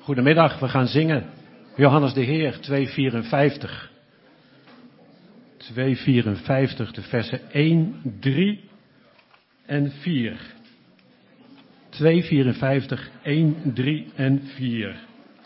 Goedemiddag, we gaan zingen. Johannes de Heer, 254. 254, de versen 1, 3 en 4. 254, 1, 3 en 4.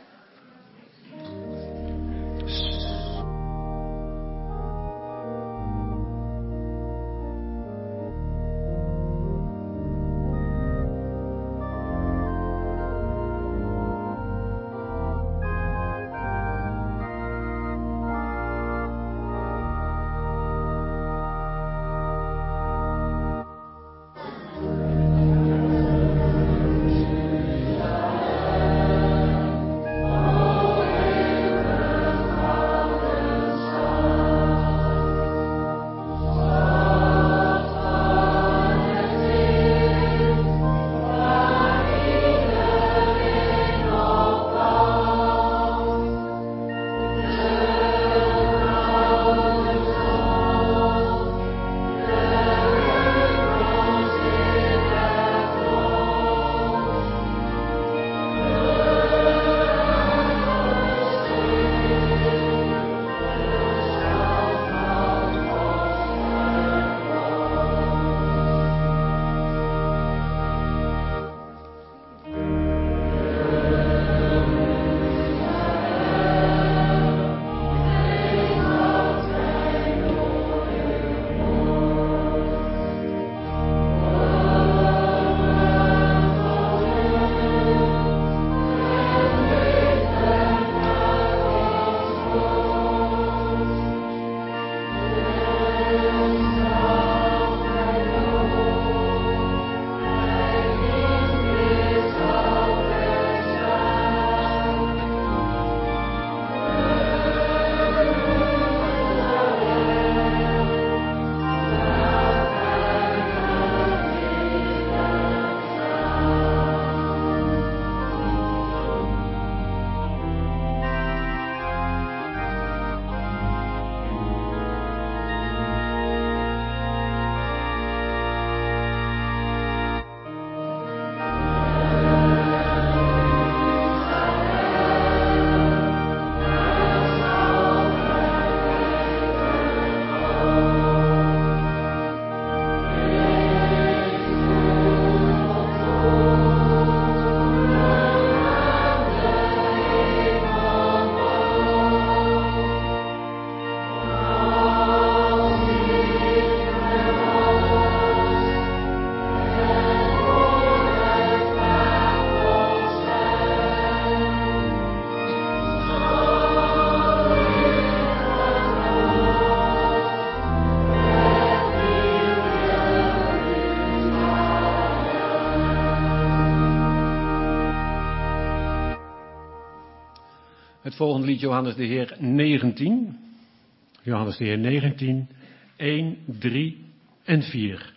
Het volgende lied, Johannes de Heer 19. Johannes de Heer 19, 1, 3 en 4.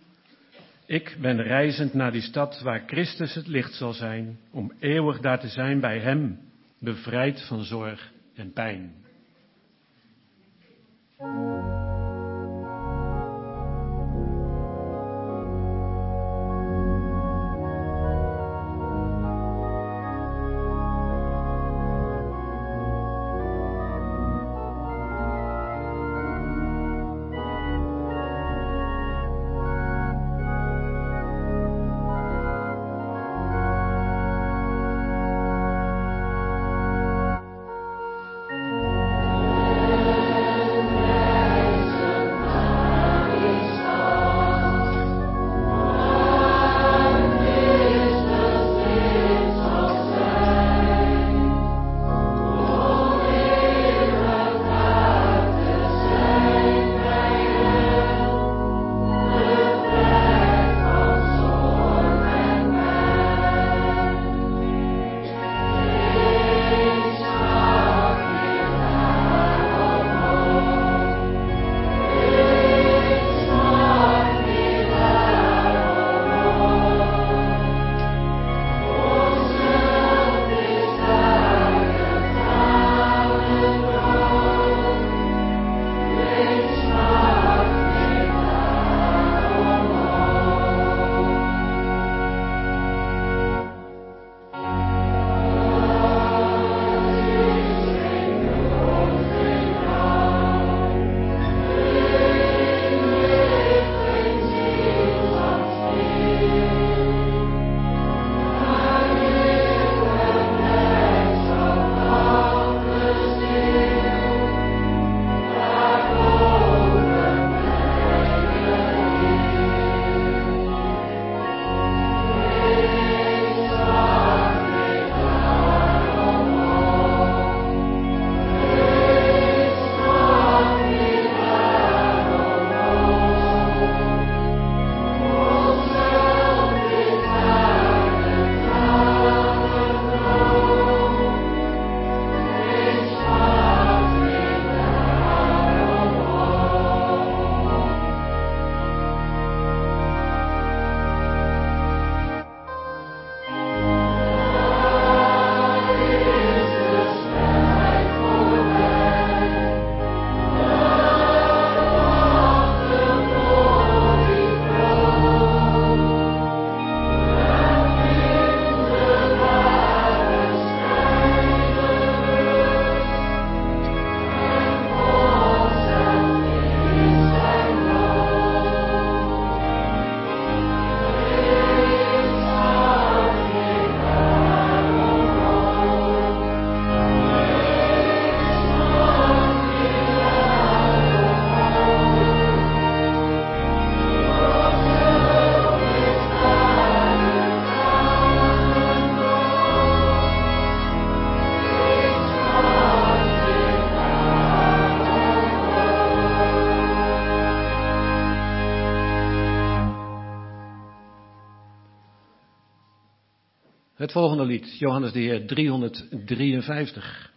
Ik ben reizend naar die stad waar Christus het licht zal zijn, om eeuwig daar te zijn bij hem, bevrijd van zorg en pijn. Het volgende lied, Johannes de Heer 353.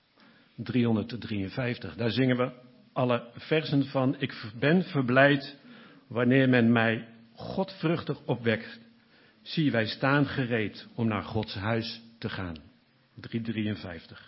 353, daar zingen we alle versen van. Ik ben verblijd wanneer men mij godvruchtig opwekt. Zie, wij staan gereed om naar Gods huis te gaan. 353.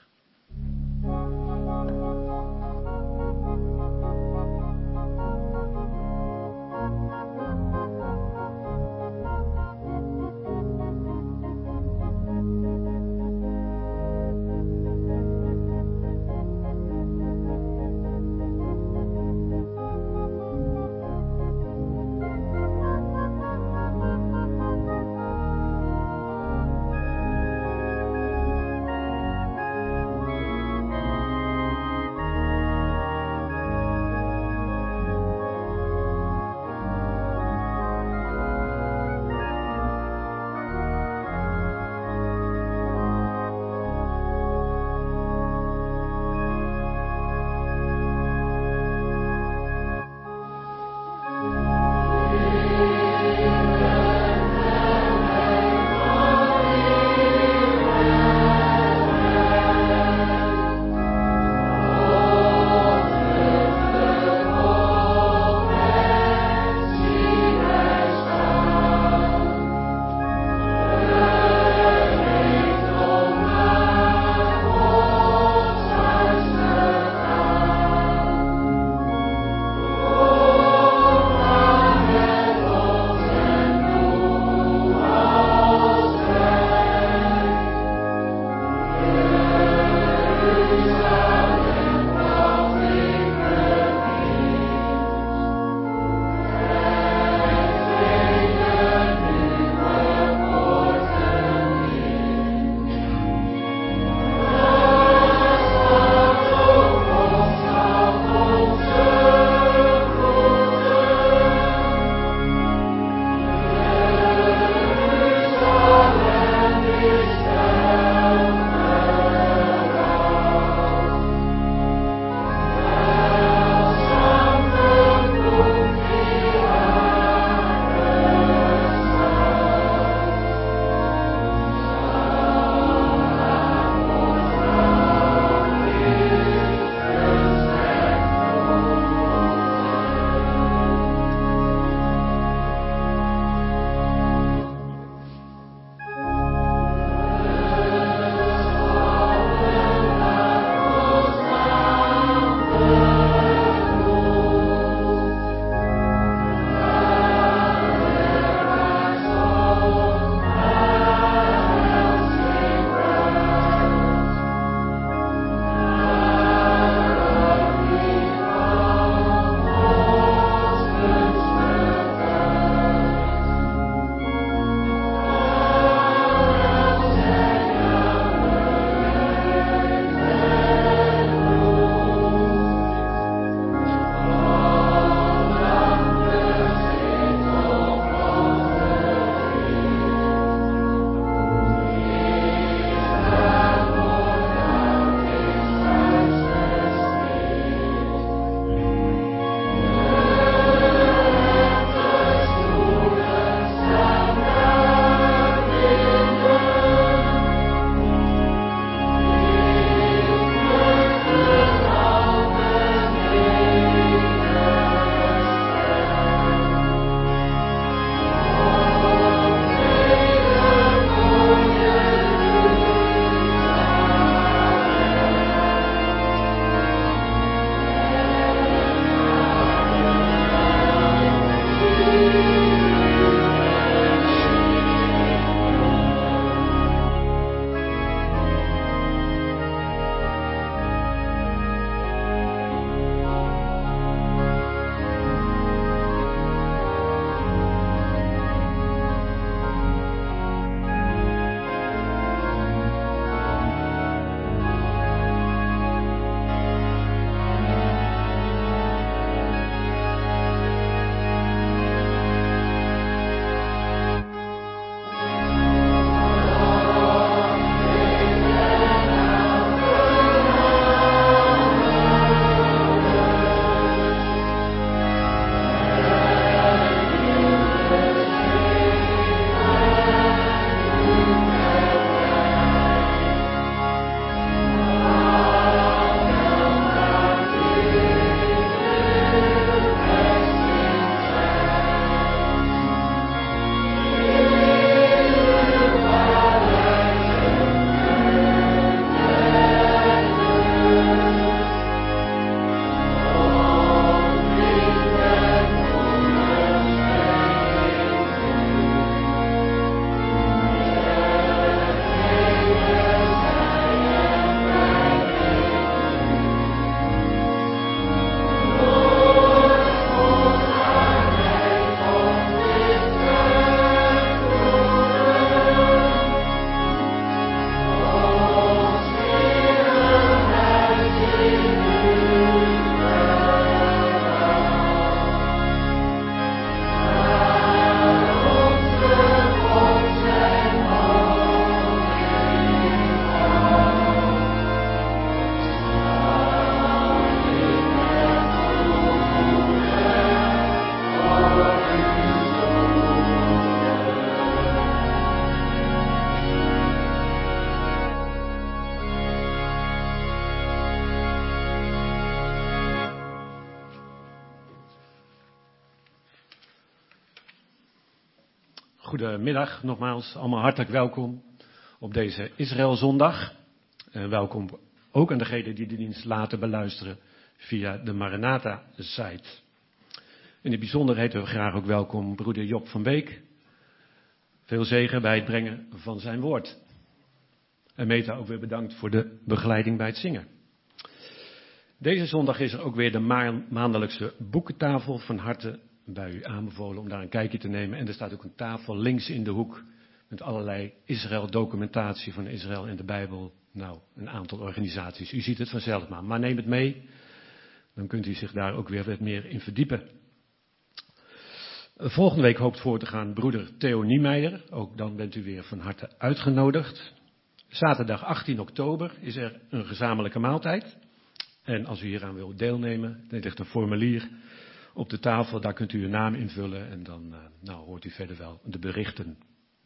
Goedemiddag nogmaals, allemaal hartelijk welkom op deze Israëlzondag. En welkom ook aan degenen die de dienst laten beluisteren via de Maranatha-site. In het bijzonder heten we graag ook welkom broeder Job van Beek. Veel zegen bij het brengen van zijn woord. En Meta ook weer bedankt voor de begeleiding bij het zingen. Deze zondag is er ook weer de maandelijkse boekentafel, van harte bij u aanbevolen om daar een kijkje te nemen. En er staat ook een tafel links in de hoek met allerlei Israël-documentatie van Israël en de Bijbel. Nou, een aantal organisaties. U ziet het vanzelf maar neem het mee. Dan kunt u zich daar ook weer wat meer in verdiepen. Volgende week hoopt voor te gaan broeder Theo Niemeyer. Ook dan bent u weer van harte uitgenodigd. Zaterdag 18 oktober is er een gezamenlijke maaltijd. En als u hieraan wilt deelnemen, er ligt een formulier op de tafel. Daar kunt u uw naam invullen en dan hoort u verder wel de berichten.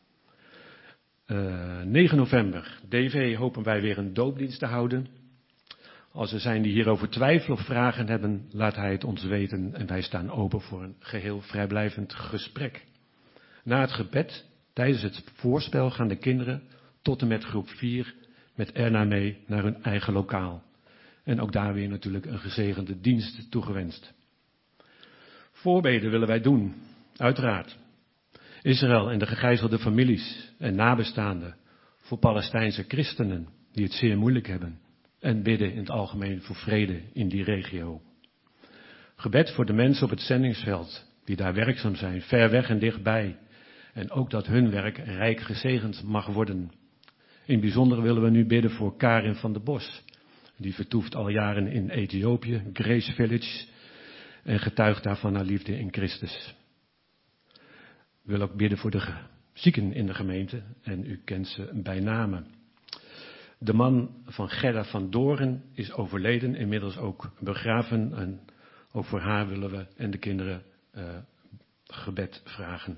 9 november, DV, hopen wij weer een doopdienst te houden. Als er zijn die hierover twijfelen of vragen hebben, laat hij het ons weten en wij staan open voor een geheel vrijblijvend gesprek. Na het gebed, tijdens het voorspel, gaan de kinderen tot en met groep 4 met Erna mee naar hun eigen lokaal. En ook daar weer natuurlijk een gezegende dienst toegewenst. Voorbeden willen wij doen, uiteraard. Israël en de gegijzelde families en nabestaanden voor Palestijnse christenen die het zeer moeilijk hebben. En bidden in het algemeen voor vrede in die regio. Gebed voor de mensen op het zendingsveld die daar werkzaam zijn, ver weg en dichtbij. En ook dat hun werk rijk gezegend mag worden. In het bijzonder willen we nu bidden voor Karin van der Bos. Die vertoeft al jaren in Ethiopië, Grace Village. En getuigt daar van haar liefde in Christus. We willen ook bidden voor de zieken in de gemeente. En u kent ze bij name. De man van Gerda van Doren is overleden, inmiddels ook begraven. En ook voor haar willen we en de kinderen gebed vragen.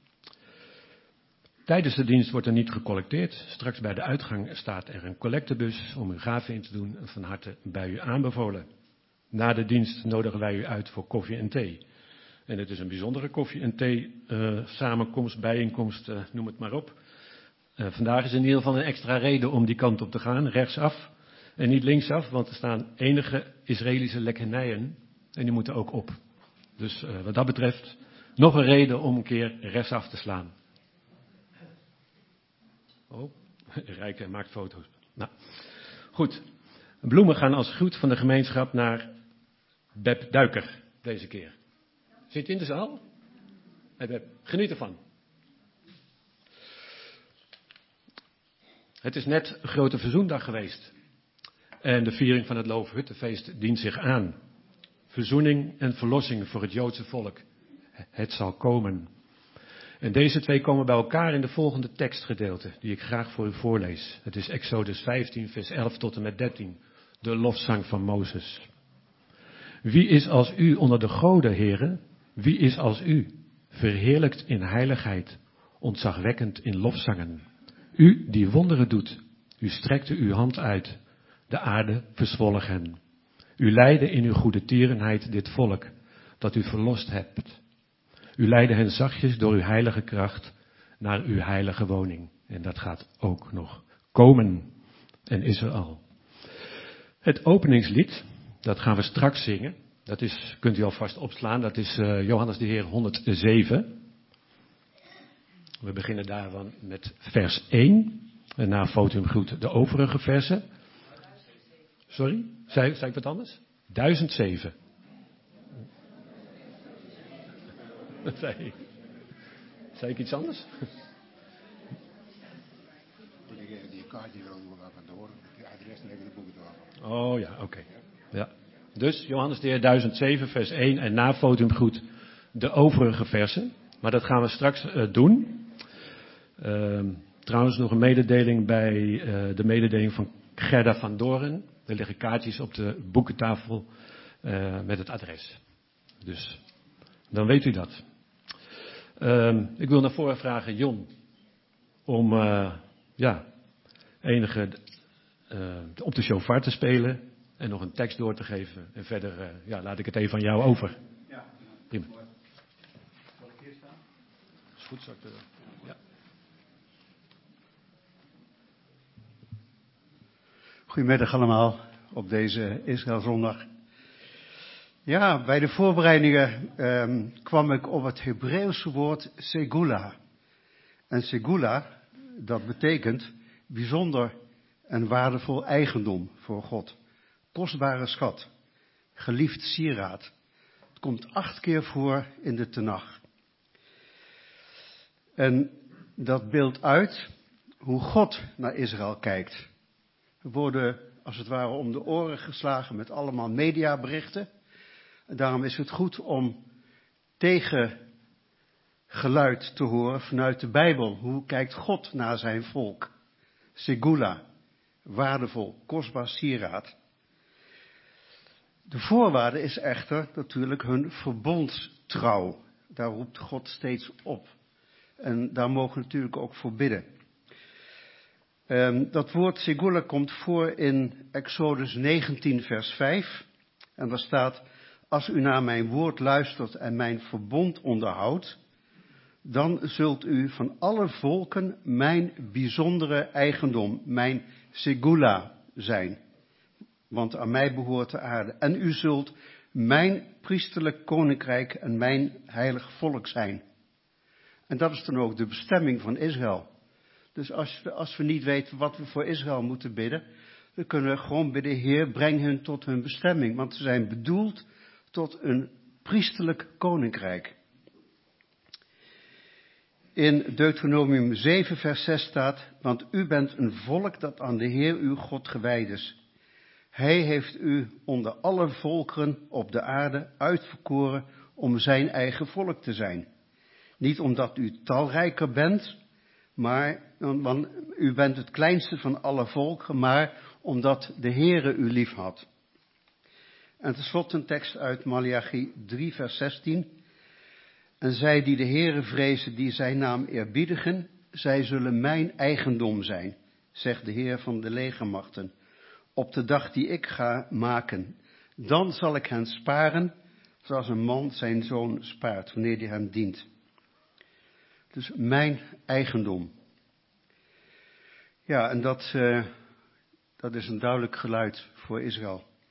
Tijdens de dienst wordt er niet gecollecteerd. Straks bij de uitgang staat er een collectebus om uw gaven in te doen. Van harte bij u aanbevolen. Na de dienst nodigen wij u uit voor koffie en thee. En het is een bijzondere koffie en thee samenkomst, bijeenkomst, noem het maar op. Vandaag is in ieder geval een extra reden om die kant op te gaan, rechtsaf en niet linksaf, want er staan enige Israëlische lekkernijen en die moeten ook op. Dus wat dat betreft nog een reden om een keer rechtsaf te slaan. Oh, Rijke maakt foto's. Nou, goed. Bloemen gaan als groet van de gemeenschap naar Beb Duiker deze keer. Zit je in de zaal? Hey Beb, geniet ervan. Het is net Grote Verzoendag geweest. En de viering van het Loofhuttenfeest dient zich aan. Verzoening en verlossing voor het Joodse volk. Het zal komen. En deze twee komen bij elkaar in de volgende tekstgedeelte, die ik graag voor u voorlees. Het is Exodus 15, vers 11 tot en met 13. De lofzang van Mozes. Wie is als u onder de goden, heren? Wie is als u? Verheerlijkt in heiligheid, ontzagwekkend in lofzangen. U die wonderen doet, u strekte uw hand uit, de aarde verzwolg hen. U leidde in uw goede tierenheid dit volk, dat u verlost hebt. U leidde hen zachtjes door uw heilige kracht naar uw heilige woning. En dat gaat ook nog komen en is er al. Het openingslied, dat gaan we straks zingen. Dat is, kunt u alvast opslaan, dat is Johannes de Heer 107. We beginnen daarvan met vers 1. En na Fotum groet de overige versen. Sorry, zei ik wat anders? 1007. Zei ik iets anders? Die kaartje wil ik wel even door. De adres en even de boeken door. Oh ja, oké. Ja. Dus Johannes de Heer 1007 vers 1 en na Fotum groet de overige versen. Maar dat gaan we straks doen. Trouwens nog een mededeling bij de mededeling van Gerda van Doren. Er liggen kaartjes op de boekentafel met het adres. Dus dan weet u dat. Ik wil naar voren vragen Jon om enige op de shofar te spelen en nog een tekst door te geven. En verder laat ik het even aan jou over. Ja, prima. Zal ik hier staan? Is goed, zal ik Goedemiddag allemaal op deze Israëlzondag. Ja, bij de voorbereidingen kwam ik op het Hebreeuwse woord segula. En segula, dat betekent bijzonder en waardevol eigendom voor God. Kostbare schat, geliefd sieraad. Het komt 8 keer voor in de Tenach. En dat beeldt uit hoe God naar Israël kijkt. We worden als het ware om de oren geslagen met allemaal mediaberichten. En daarom is het goed om tegengeluid te horen vanuit de Bijbel. Hoe kijkt God naar zijn volk? Segula, waardevol, kostbaar sieraad. De voorwaarde is echter natuurlijk hun verbondstrouw. Daar roept God steeds op. En daar mogen we natuurlijk ook voor bidden. Dat woord segula komt voor in Exodus 19 vers 5. En daar staat: als u naar mijn woord luistert en mijn verbond onderhoudt, dan zult u van alle volken mijn bijzondere eigendom, mijn segula zijn. Want aan mij behoort de aarde. En u zult mijn priesterlijk koninkrijk en mijn heilig volk zijn. En dat is dan ook de bestemming van Israël. Dus als we niet weten wat we voor Israël moeten bidden, dan kunnen we gewoon bidden: Heer, breng hen tot hun bestemming. Want ze zijn bedoeld tot een priesterlijk koninkrijk. In Deuteronomium 7 vers 6 staat: want u bent een volk dat aan de Heer uw God gewijd is. Hij heeft u onder alle volkeren op de aarde uitverkoren om zijn eigen volk te zijn. Niet omdat u talrijker bent, want u bent het kleinste van alle volken, maar omdat de Heere u lief had. En tenslotte een tekst uit Maleachi 3 vers 16. En zij die de Heere vrezen, die zijn naam eerbiedigen, zij zullen mijn eigendom zijn, zegt de Heer van de legermachten. Op de dag die ik ga maken, dan zal ik hen sparen, zoals een man zijn zoon spaart, wanneer hij hem dient. Dus mijn eigendom. Ja, en dat is een duidelijk geluid voor Israël.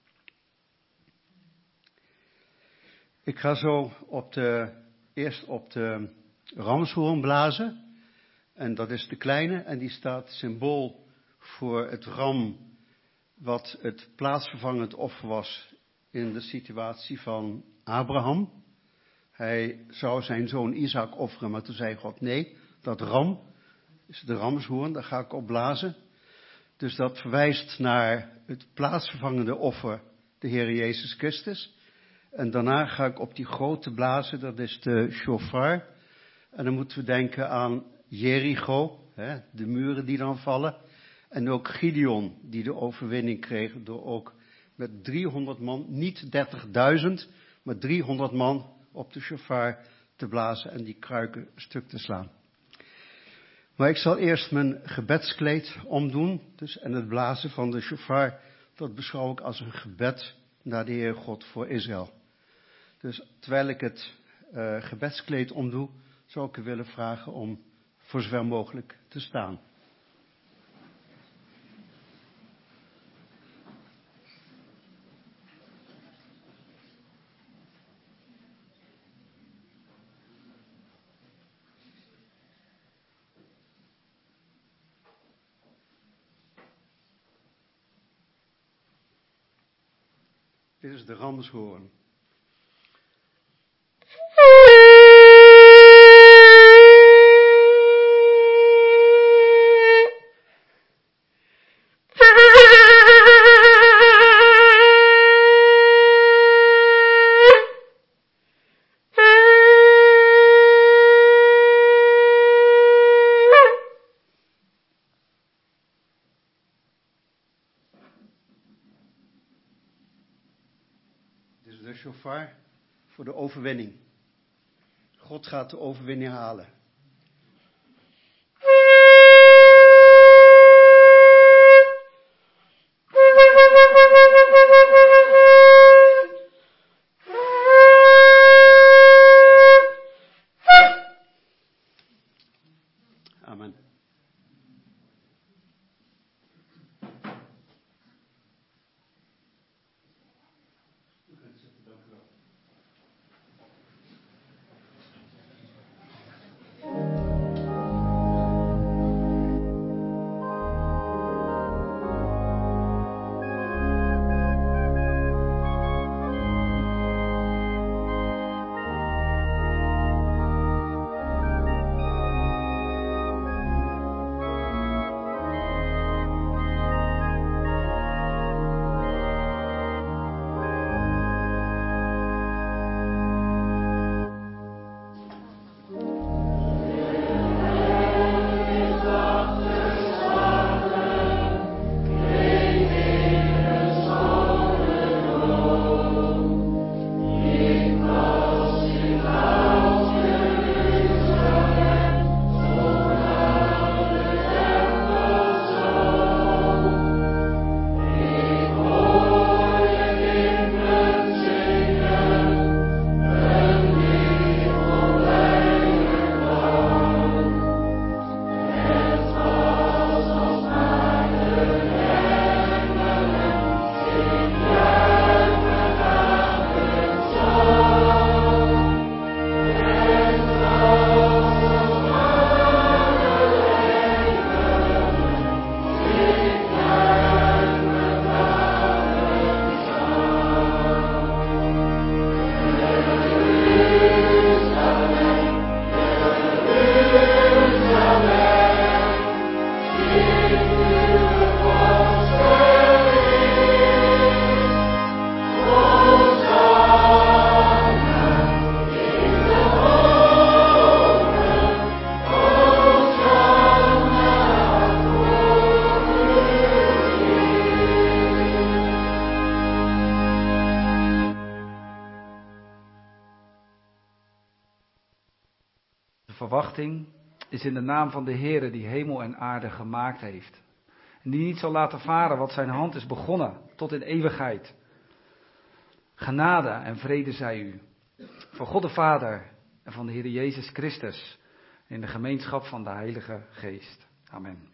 Ik ga zo eerst op de ramshoorn blazen. En dat is de kleine en die staat symbool voor het ram wat het plaatsvervangend offer was in de situatie van Abraham. Hij zou zijn zoon Isaac offeren, maar toen zei God: nee, dat ram is de ramshoorn, daar ga ik op blazen. Dus dat verwijst naar het plaatsvervangende offer, de Heer Jezus Christus. En daarna ga ik op die grote blazen, dat is de shofar. En dan moeten we denken aan Jericho, de muren die dan vallen. En ook Gideon, die de overwinning kreeg door ook met 300 man, niet 30.000, maar 300 man op de shofar te blazen en die kruiken stuk te slaan. Maar ik zal eerst mijn gebedskleed omdoen. En het blazen van de shofar, dat beschouw ik als een gebed naar de Heer God voor Israël. Dus terwijl ik het gebedskleed omdoe, zou ik u willen vragen om voor zover mogelijk te staan. Dit is de ramshoorn. De shofar voor de overwinning. God gaat de overwinning halen. Amen. verwachting is in de naam van de Heere die hemel en aarde gemaakt heeft. En die niet zal laten varen wat zijn hand is begonnen tot in eeuwigheid. Genade en vrede zij u. Van God de Vader en van de Heer Jezus Christus. In de gemeenschap van de Heilige Geest. Amen.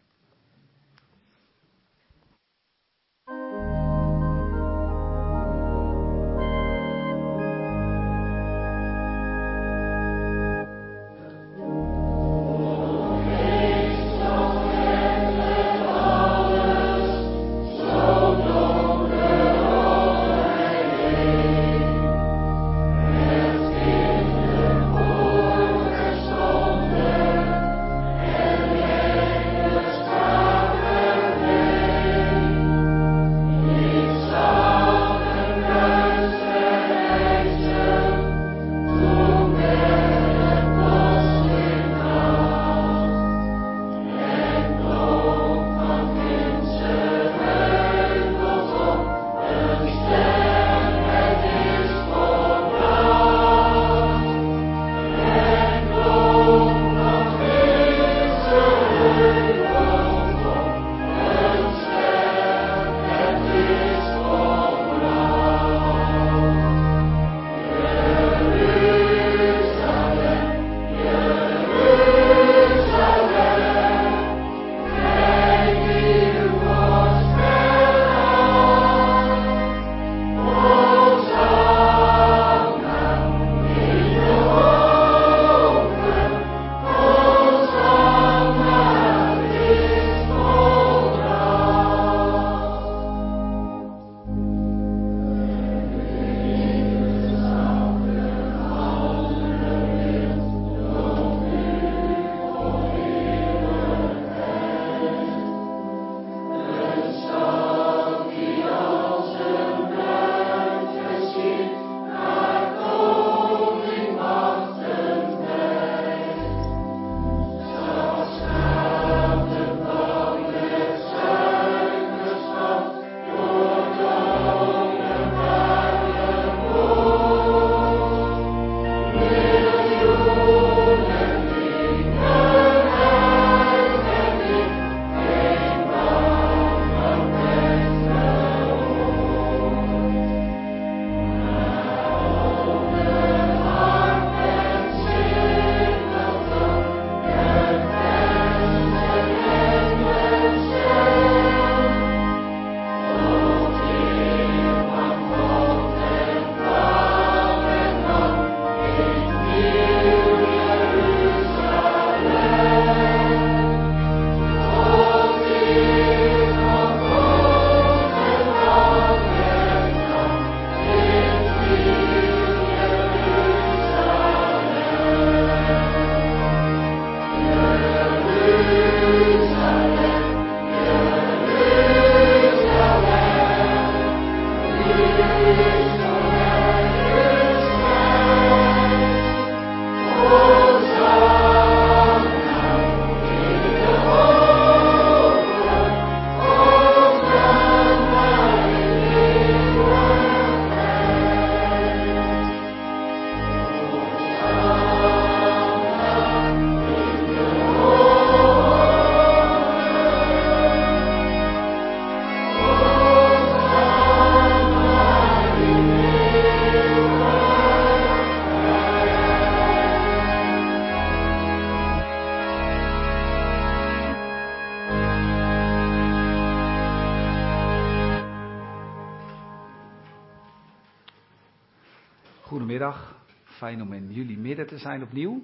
Goedemiddag, fijn om in jullie midden te zijn opnieuw.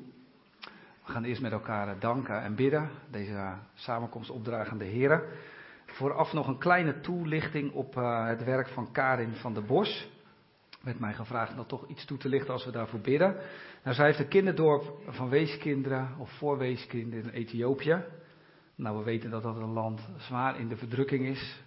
We gaan eerst met elkaar danken en bidden, deze samenkomst opdragen aan de Heer. Vooraf nog een kleine toelichting op het werk van Karin van der Bos. Werd mij gevraagd nog toch iets toe te lichten als we daarvoor bidden. Nou, zij heeft een kinderdorp van weeskinderen of voor weeskinderen in Ethiopië. Nou, we weten dat dat een land zwaar in de verdrukking is.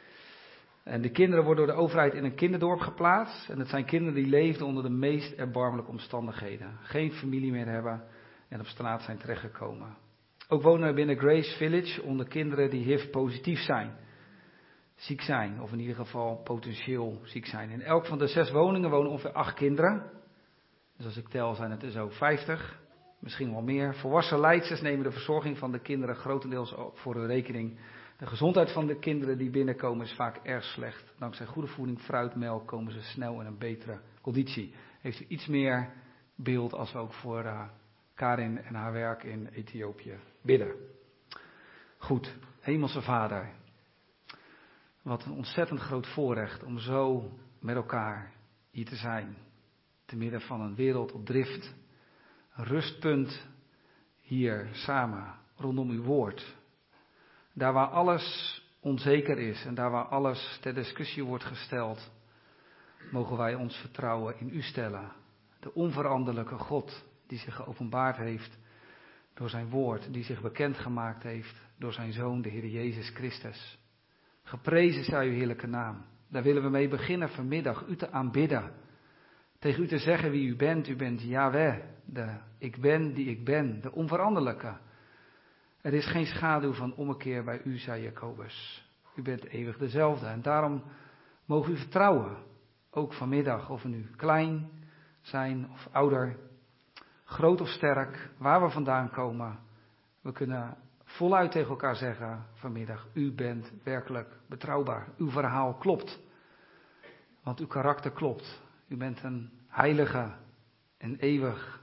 En de kinderen worden door de overheid in een kinderdorp geplaatst. En het zijn kinderen die leefden onder de meest erbarmelijke omstandigheden. Geen familie meer hebben en op straat zijn terechtgekomen. Ook wonen er binnen Grace Village onder kinderen die HIV-positief zijn. Ziek zijn, of in ieder geval potentieel ziek zijn. In elk van de 6 woningen wonen ongeveer 8 kinderen. Dus als ik tel zijn het er zo 50. misschien wel meer. Volwassen leidsters nemen de verzorging van de kinderen grotendeels voor hun rekening. De gezondheid van de kinderen die binnenkomen is vaak erg slecht. Dankzij goede voeding, fruit, melk komen ze snel in een betere conditie. Heeft u iets meer beeld als we ook voor Karin en haar werk in Ethiopië bidden. Goed, Hemelse Vader. Wat een ontzettend groot voorrecht om zo met elkaar hier te zijn. Te midden van een wereld op drift. Een rustpunt hier samen rondom uw woord. Daar waar alles onzeker is en daar waar alles ter discussie wordt gesteld, mogen wij ons vertrouwen in u stellen. De onveranderlijke God die zich geopenbaard heeft door zijn woord, die zich bekendgemaakt heeft door zijn Zoon, de Heer Jezus Christus. Geprezen zij uw heerlijke naam. Daar willen we mee beginnen vanmiddag, u te aanbidden. Tegen u te zeggen wie u bent. U bent Yahweh, de ik ben die ik ben, de onveranderlijke. Er is geen schaduw van ommekeer bij u, zei Jacobus. U bent eeuwig dezelfde en daarom mogen u vertrouwen. Ook vanmiddag, of we nu klein zijn of ouder, groot of sterk, waar we vandaan komen. We kunnen voluit tegen elkaar zeggen vanmiddag, u bent werkelijk betrouwbaar. Uw verhaal klopt, want uw karakter klopt. U bent een heilige en eeuwig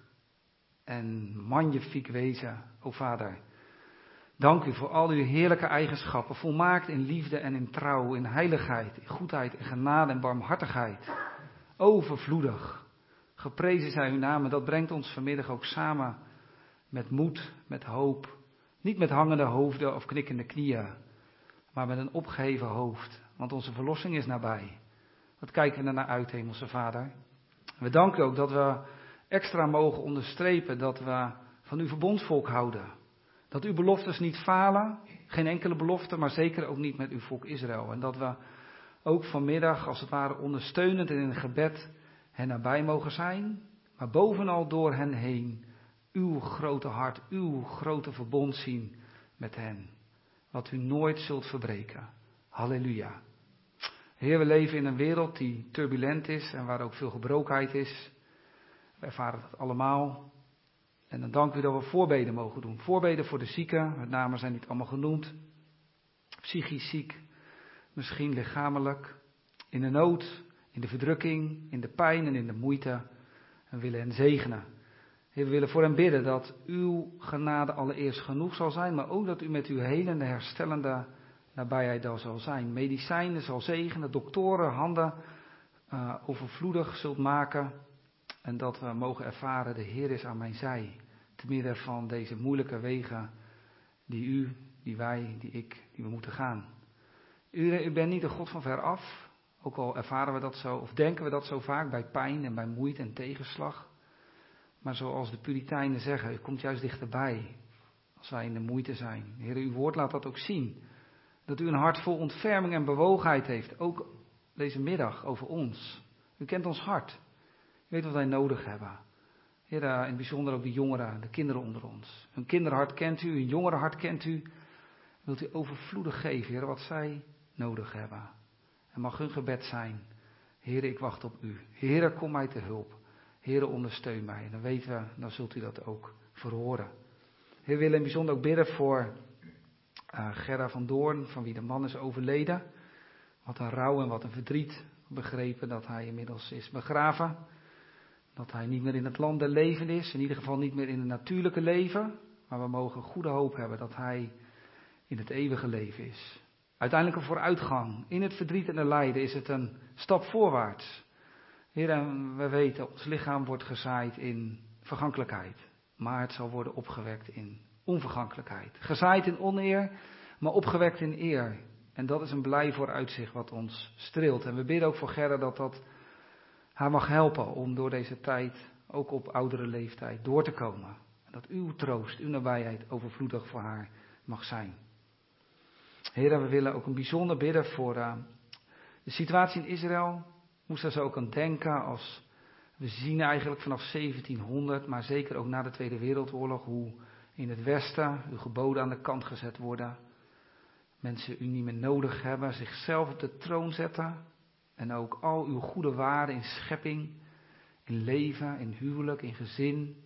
en magnifiek wezen, o Vader. Dank u voor al uw heerlijke eigenschappen, volmaakt in liefde en in trouw, in heiligheid, in goedheid, in genade en barmhartigheid. Overvloedig. Geprezen zij uw naam en dat brengt ons vanmiddag ook samen met moed, met hoop. Niet met hangende hoofden of knikkende knieën, maar met een opgeheven hoofd, want onze verlossing is nabij. Wat kijken we er naar uit, Hemelse Vader. We danken u ook dat we extra mogen onderstrepen dat we van uw verbondsvolk houden. Dat uw beloftes niet falen, geen enkele belofte, maar zeker ook niet met uw volk Israël. En dat we ook vanmiddag als het ware ondersteunend en in een gebed hen nabij mogen zijn, maar bovenal door hen heen uw grote hart, uw grote verbond zien met hen. Wat u nooit zult verbreken. Halleluja. Heer, we leven in een wereld die turbulent is en waar ook veel gebrokenheid is. We ervaren dat allemaal. En dan dank u dat we voorbeden mogen doen. Voorbeden voor de zieken, met name zijn niet allemaal genoemd. Psychisch ziek, misschien lichamelijk. In de nood, in de verdrukking, in de pijn en in de moeite. En we willen hen zegenen. Heer, we willen voor hen bidden dat uw genade allereerst genoeg zal zijn. Maar ook dat u met uw helende, herstellende nabijheid daar zal zijn. Medicijnen zal zegenen, doktoren, handen overvloedig zult maken. En dat we mogen ervaren, de Heer is aan mijn zij. Te midden van deze moeilijke wegen die u, die wij, die ik, die we moeten gaan. U bent niet een God van ver af. Ook al ervaren we dat zo, of denken we dat zo vaak bij pijn en bij moeite en tegenslag. Maar zoals de Puritijnen zeggen, u komt juist dichterbij als wij in de moeite zijn. Heer, uw woord laat dat ook zien. Dat u een hart vol ontferming en bewogenheid heeft, ook deze middag over ons. U kent ons hart. U weet wat wij nodig hebben. Heer, in het bijzonder ook de jongeren, de kinderen onder ons. Hun kinderhart kent u, hun jongerenhart kent u. Wilt u overvloedig geven, Heer, wat zij nodig hebben. En mag hun gebed zijn, Heer, ik wacht op u. Heer, kom mij te hulp. Heer, ondersteun mij. En dan weten we, dan zult u dat ook verhoren. Heer, we willen in het bijzonder ook bidden voor Gerda van Doorn, van wie de man is overleden. Wat een rouw en wat een verdriet. Begrepen dat hij inmiddels is begraven. Dat hij niet meer in het land der leven is. In ieder geval niet meer in het natuurlijke leven. Maar we mogen goede hoop hebben dat hij in het eeuwige leven is. Uiteindelijk een vooruitgang. In het verdriet en het lijden is het een stap voorwaarts. Heer, en we weten, ons lichaam wordt gezaaid in vergankelijkheid. Maar het zal worden opgewekt in onvergankelijkheid. Gezaaid in oneer, maar opgewekt in eer. En dat is een blij vooruitzicht wat ons streelt. En we bidden ook voor Gerda dat haar mag helpen om door deze tijd, ook op oudere leeftijd, door te komen. En dat uw troost, uw nabijheid overvloedig voor haar mag zijn. Heer, we willen ook een bijzonder bidden voor de situatie in Israël. Moest daar zo ook aan denken als we zien eigenlijk vanaf 1700, maar zeker ook na de Tweede Wereldoorlog, hoe in het Westen uw geboden aan de kant gezet worden. Mensen u niet meer nodig hebben, zichzelf op de troon zetten. En ook al uw goede waarden in schepping, in leven, in huwelijk, in gezin,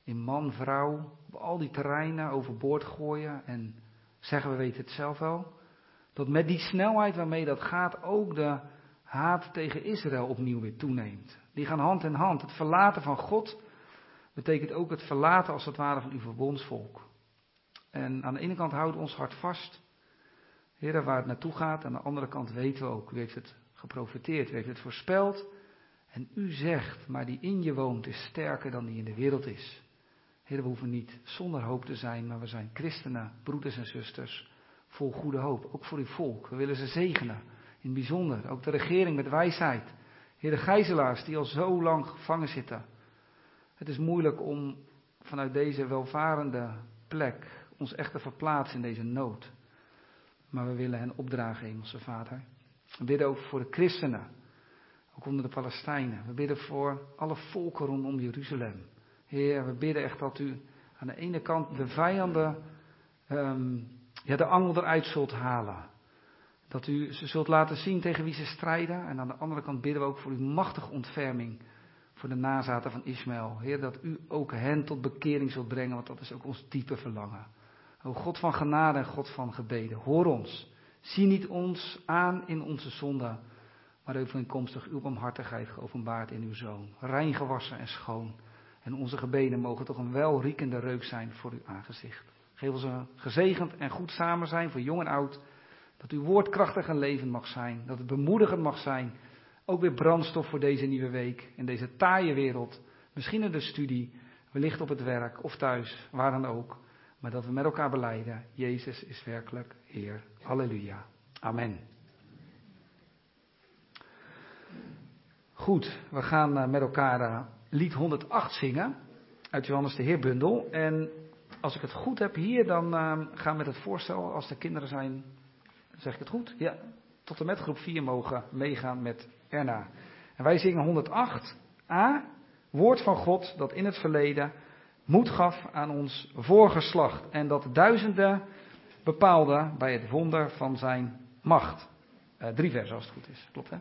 in man, vrouw, op al die terreinen overboord gooien en zeggen we weten het zelf wel. Dat met die snelheid waarmee dat gaat ook de haat tegen Israël opnieuw weer toeneemt. Die gaan hand in hand. Het verlaten van God betekent ook het verlaten als het ware van uw verbondsvolk. En aan de ene kant houdt ons hart vast, Heer, waar het naartoe gaat. Aan de andere kant weten we ook, u heeft het geprofeteerd, u heeft het voorspeld. En u zegt, maar die in je woont is sterker dan die in de wereld is. Heer, we hoeven niet zonder hoop te zijn, maar we zijn christenen, broeders en zusters, vol goede hoop. Ook voor uw volk. We willen ze zegenen. In het bijzonder. Ook de regering met wijsheid. Heer, de gijzelaars die al zo lang gevangen zitten. Het is moeilijk om vanuit deze welvarende plek ons echt te verplaatsen in deze nood. Maar we willen hen opdragen, Hemelse Vader. We bidden ook voor de christenen. Ook onder de Palestijnen. We bidden voor alle volken rondom Jeruzalem. Heer, we bidden echt dat u aan de ene kant de vijanden, de angel eruit zult halen. Dat u ze zult laten zien tegen wie ze strijden. En aan de andere kant bidden we ook voor uw machtige ontferming voor de nazaten van Ismaël. Heer, dat u ook hen tot bekering zult brengen, want dat is ook ons diepe verlangen. O God van genade en God van gebeden, hoor ons. Zie niet ons aan in onze zonde, maar overeenkomstig uw barmhartigheid geopenbaard in uw Zoon. Rein gewassen en schoon. En onze gebeden mogen toch een welriekende reuk zijn voor uw aangezicht. Geef ons een gezegend en goed samen zijn voor jong en oud. Dat uw woord krachtig en levend mag zijn. Dat het bemoedigend mag zijn. Ook weer brandstof voor deze nieuwe week. In deze taaie wereld. Misschien in de studie. Wellicht op het werk of thuis. Waar dan ook. Maar dat we met elkaar belijden. Jezus is werkelijk Heer. Halleluja. Amen. Goed. We gaan met elkaar lied 108 zingen. Uit Johannes de Heerbundel. En als ik het goed heb hier. Dan gaan we met het voorstel. Als er kinderen zijn. Zeg ik het goed? Ja. Tot en met groep 4 mogen meegaan met Erna. En wij zingen 108a. Woord van God dat in het verleden moed gaf aan ons voorgeslacht. En dat duizenden bepaalde bij het wonder van zijn macht. 3 versen als het goed is. Klopt hè?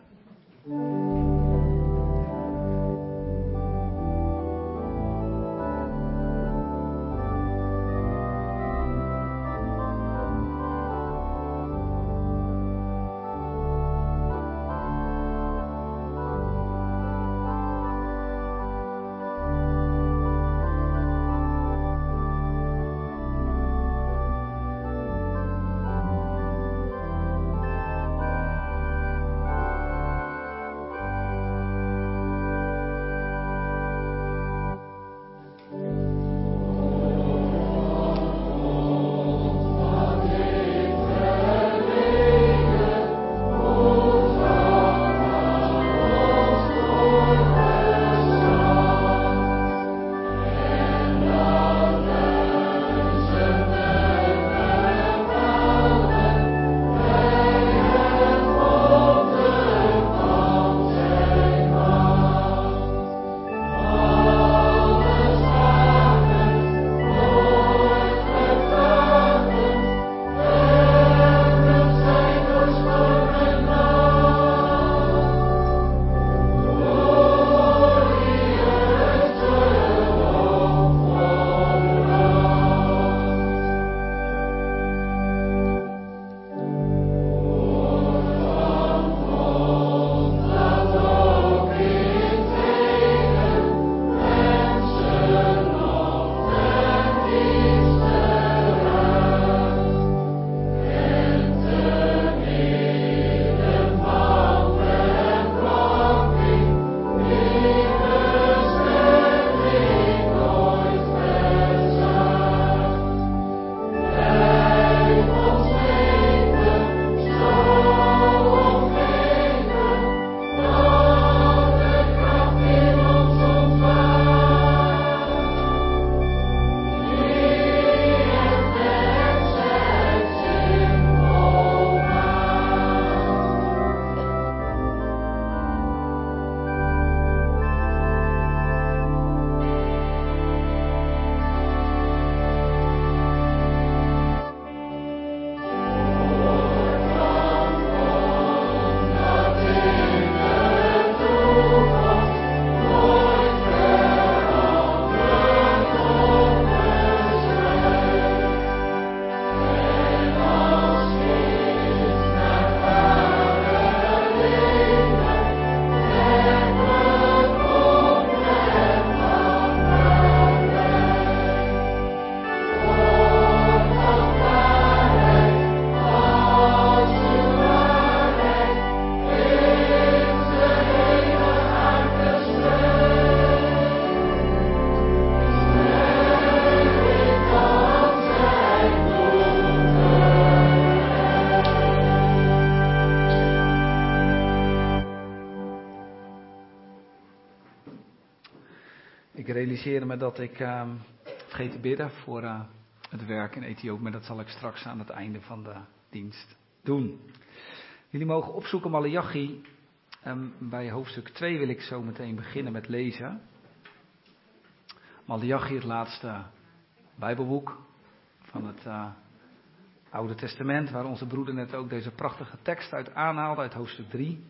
Ik realiseerde me dat ik vergeet te bidden voor het werk in Ethiopië, maar dat zal ik straks aan het einde van de dienst doen. Jullie mogen opzoeken Maleachi. Bij hoofdstuk 2 wil ik zo meteen beginnen met lezen. Maleachi, het laatste Bijbelboek van het Oude Testament, waar onze broeder net ook deze prachtige tekst uit aanhaalde, uit hoofdstuk 3.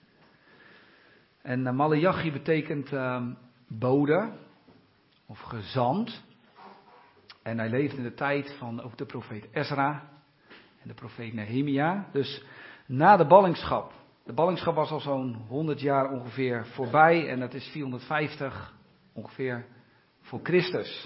En Maleachi betekent bode of gezant. En hij leefde in de tijd van ook de profeet Ezra en de profeet Nehemia. Dus na de ballingschap. De ballingschap was al zo'n 100 jaar ongeveer voorbij en dat is 450 ongeveer voor Christus.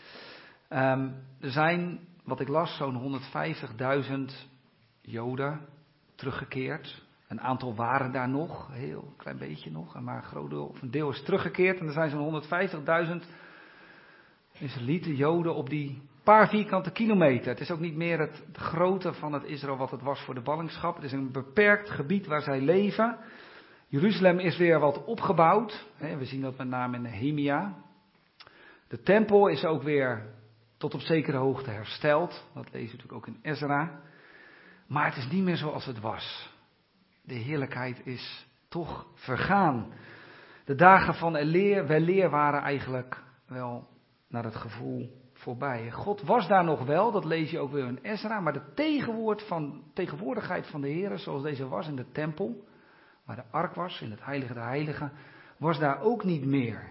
Er zijn, wat ik las, zo'n 150.000 Joden teruggekeerd. Een aantal waren daar nog, een heel klein beetje nog, maar een groot deel, of een deel is teruggekeerd. En er zijn zo'n 150.000 Israëlieten, Joden op die paar vierkante kilometer. Het is ook niet meer het grote van het Israël wat het was voor de ballingschap. Het is een beperkt gebied waar zij leven. Jeruzalem is weer wat opgebouwd. We zien dat met name in Nehemia. De tempel is ook weer tot op zekere hoogte hersteld. Dat lezen we natuurlijk ook in Ezra. Maar het is niet meer zoals het was. De heerlijkheid is toch vergaan. De dagen van weleer waren eigenlijk wel naar het gevoel voorbij. God was daar nog wel, dat lees je ook weer in Ezra, maar de tegenwoordigheid van de Heer, zoals deze was in de tempel, waar de ark was, in het heilige der heiligen, was daar ook niet meer.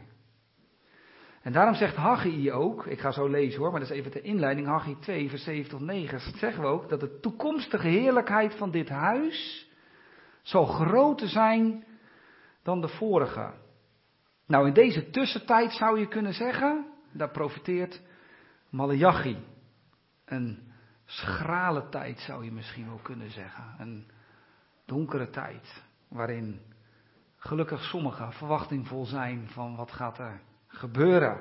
En daarom zegt Haggai ook, ik ga zo lezen hoor, maar dat is even de inleiding, Haggai 2 vers 7 tot 9, zeggen we ook dat de toekomstige heerlijkheid van dit huis zal groter zijn dan de vorige. Nou, in deze tussentijd zou je kunnen zeggen, daar profiteert Maleachi. Een schrale tijd zou je misschien wel kunnen zeggen. Een donkere tijd, waarin gelukkig sommigen verwachtingvol zijn van wat gaat er gebeuren.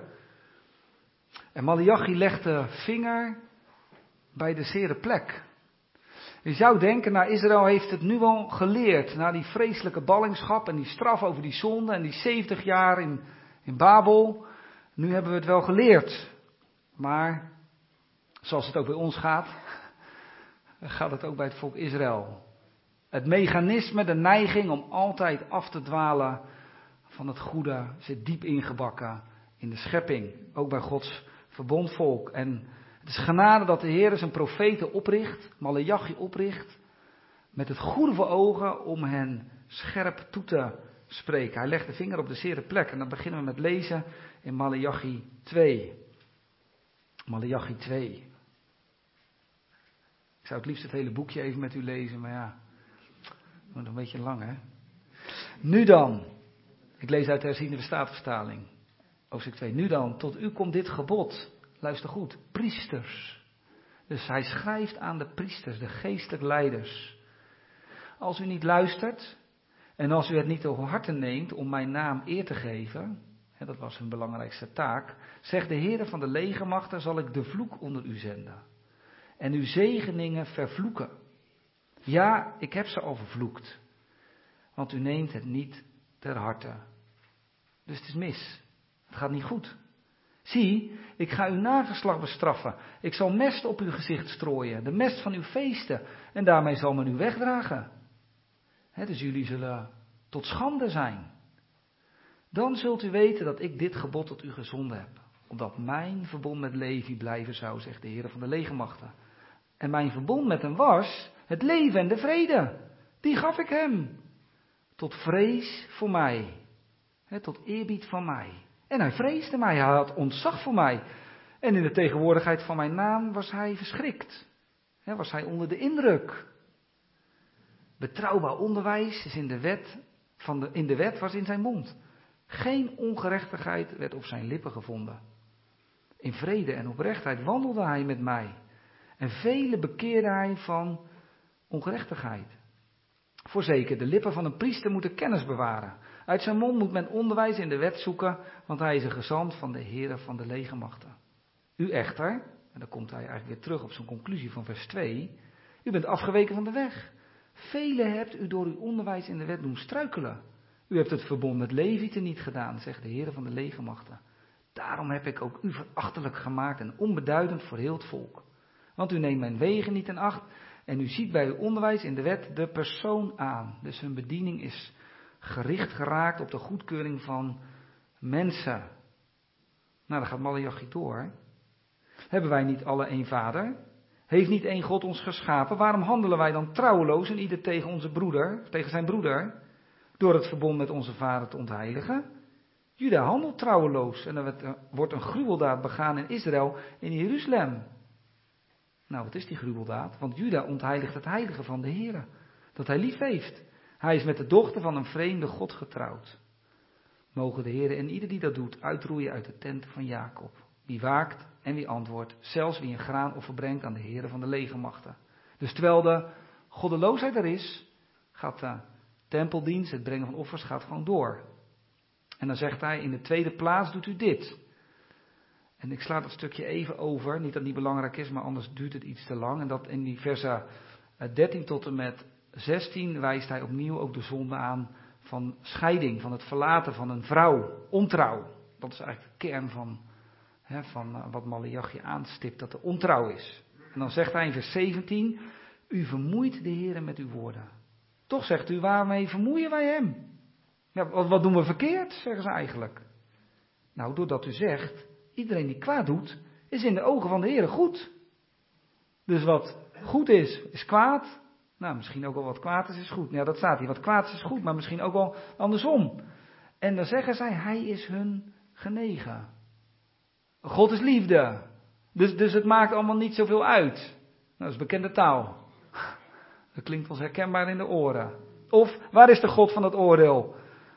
En Maleachi legt de vinger bij de zere plek. Je zou denken, nou Israël heeft het nu al geleerd, na die vreselijke ballingschap en die straf over die zonde en die 70 jaar in Babel. Nu hebben we het wel geleerd. Maar, zoals het ook bij ons gaat, gaat het ook bij het volk Israël. Het mechanisme, de neiging om altijd af te dwalen van het goede zit diep ingebakken in de schepping. Ook bij Gods verbondvolk. En het is genade dat de Heer zijn profeten opricht, Maleachi opricht, met het goede voor ogen om hen scherp toe te spreken. Hij legt de vinger op de zere plek. En dan beginnen we met lezen in Maleachi 2. Maleachi 2. Ik zou het liefst het hele boekje even met u lezen, maar ja, het wordt een beetje lang hè. Nu dan, ik lees uit de herziende Statenvertaling, hoofdstuk 2. Nu dan, tot u komt dit gebod. Luister goed, priesters. Dus hij schrijft aan de priesters, de geestelijk leiders. Als u niet luistert en als u het niet over harte neemt om mijn naam eer te geven, en dat was hun belangrijkste taak, zegt de Heer van de legermachten, zal ik de vloek onder u zenden en uw zegeningen vervloeken. Ja, ik heb ze al vervloekt, want u neemt het niet ter harte. Dus het is mis, het gaat niet goed. Zie, ik ga uw nageslacht bestraffen. Ik zal mest op uw gezicht strooien, de mest van uw feesten. En daarmee zal men u wegdragen. Dus jullie zullen tot schande zijn. Dan zult u weten dat ik dit gebod tot u gezonden heb. Opdat mijn verbond met Levi blijven zou, zegt de Heer van de legermachten. En mijn verbond met hem was het leven en de vrede. Die gaf ik hem. Tot vrees voor mij. Tot eerbied van mij. En hij vreesde mij, hij had ontzag voor mij. En in de tegenwoordigheid van mijn naam was hij verschrikt. Was hij onder de indruk. Betrouwbaar onderwijs is in de wet was in zijn mond. Geen ongerechtigheid werd op zijn lippen gevonden. In vrede en oprechtheid wandelde hij met mij. En vele bekeerde hij van ongerechtigheid. Voorzeker, de lippen van een priester moeten kennis bewaren. Uit zijn mond moet men onderwijs in de wet zoeken, want hij is een gezant van de Heer van de legermachten. U echter, en dan komt hij eigenlijk weer terug op zijn conclusie van vers 2, u bent afgeweken van de weg. Velen hebt u door uw onderwijs in de wet doen struikelen. U hebt het verbond met Levi niet gedaan, zegt de Heer van de legermachten. Daarom heb ik ook u verachtelijk gemaakt en onbeduidend voor heel het volk. Want u neemt mijn wegen niet in acht en u ziet bij uw onderwijs in de wet de persoon aan. Dus hun bediening is gericht geraakt op de goedkeuring van mensen. Nou, dan gaat Maleachi door. Hebben wij niet alle één vader? Heeft niet één God ons geschapen? Waarom handelen wij dan trouweloos en ieder tegen onze broeder, tegen zijn broeder, door het verbond met onze vader te ontheiligen? Juda handelt trouweloos en er wordt een gruweldaad begaan in Israël, in Jeruzalem. Nou, wat is die gruweldaad? Want Juda ontheiligt het heilige van de Heere, dat hij lief heeft. Hij is met de dochter van een vreemde God getrouwd. Mogen de Heere en ieder die dat doet uitroeien uit de tent van Jacob. Wie waakt en wie antwoordt, zelfs wie een graanoffer brengt aan de Heere van de legermachten. Dus terwijl de goddeloosheid er is, gaat de tempeldienst, het brengen van offers, gaat gewoon door. En dan zegt hij, in de tweede plaats doet u dit. En ik sla dat stukje even over, niet dat het niet belangrijk is, maar anders duurt het iets te lang. En dat in die versen 13 tot en met 16 wijst hij opnieuw ook de zonde aan van scheiding, van het verlaten van een vrouw, ontrouw. Dat is eigenlijk de kern van wat Maleachi aanstipt, dat er ontrouw is. En dan zegt hij in vers 17, u vermoeit de Heere met uw woorden. Toch zegt u, waarmee vermoeien wij hem? Ja, wat doen we verkeerd, zeggen ze eigenlijk. Nou, doordat u zegt, iedereen die kwaad doet, is in de ogen van de Heere goed. Dus wat goed is kwaad. Nou, misschien ook wel wat kwaad is goed. Ja, dat staat hier. Wat kwaad is goed, maar misschien ook wel andersom. En dan zeggen zij, hij is hun genegen. God is liefde. Dus het maakt allemaal niet zoveel uit. Nou, dat is bekende taal. Dat klinkt ons herkenbaar in de oren. Of, waar is de God van het oordeel?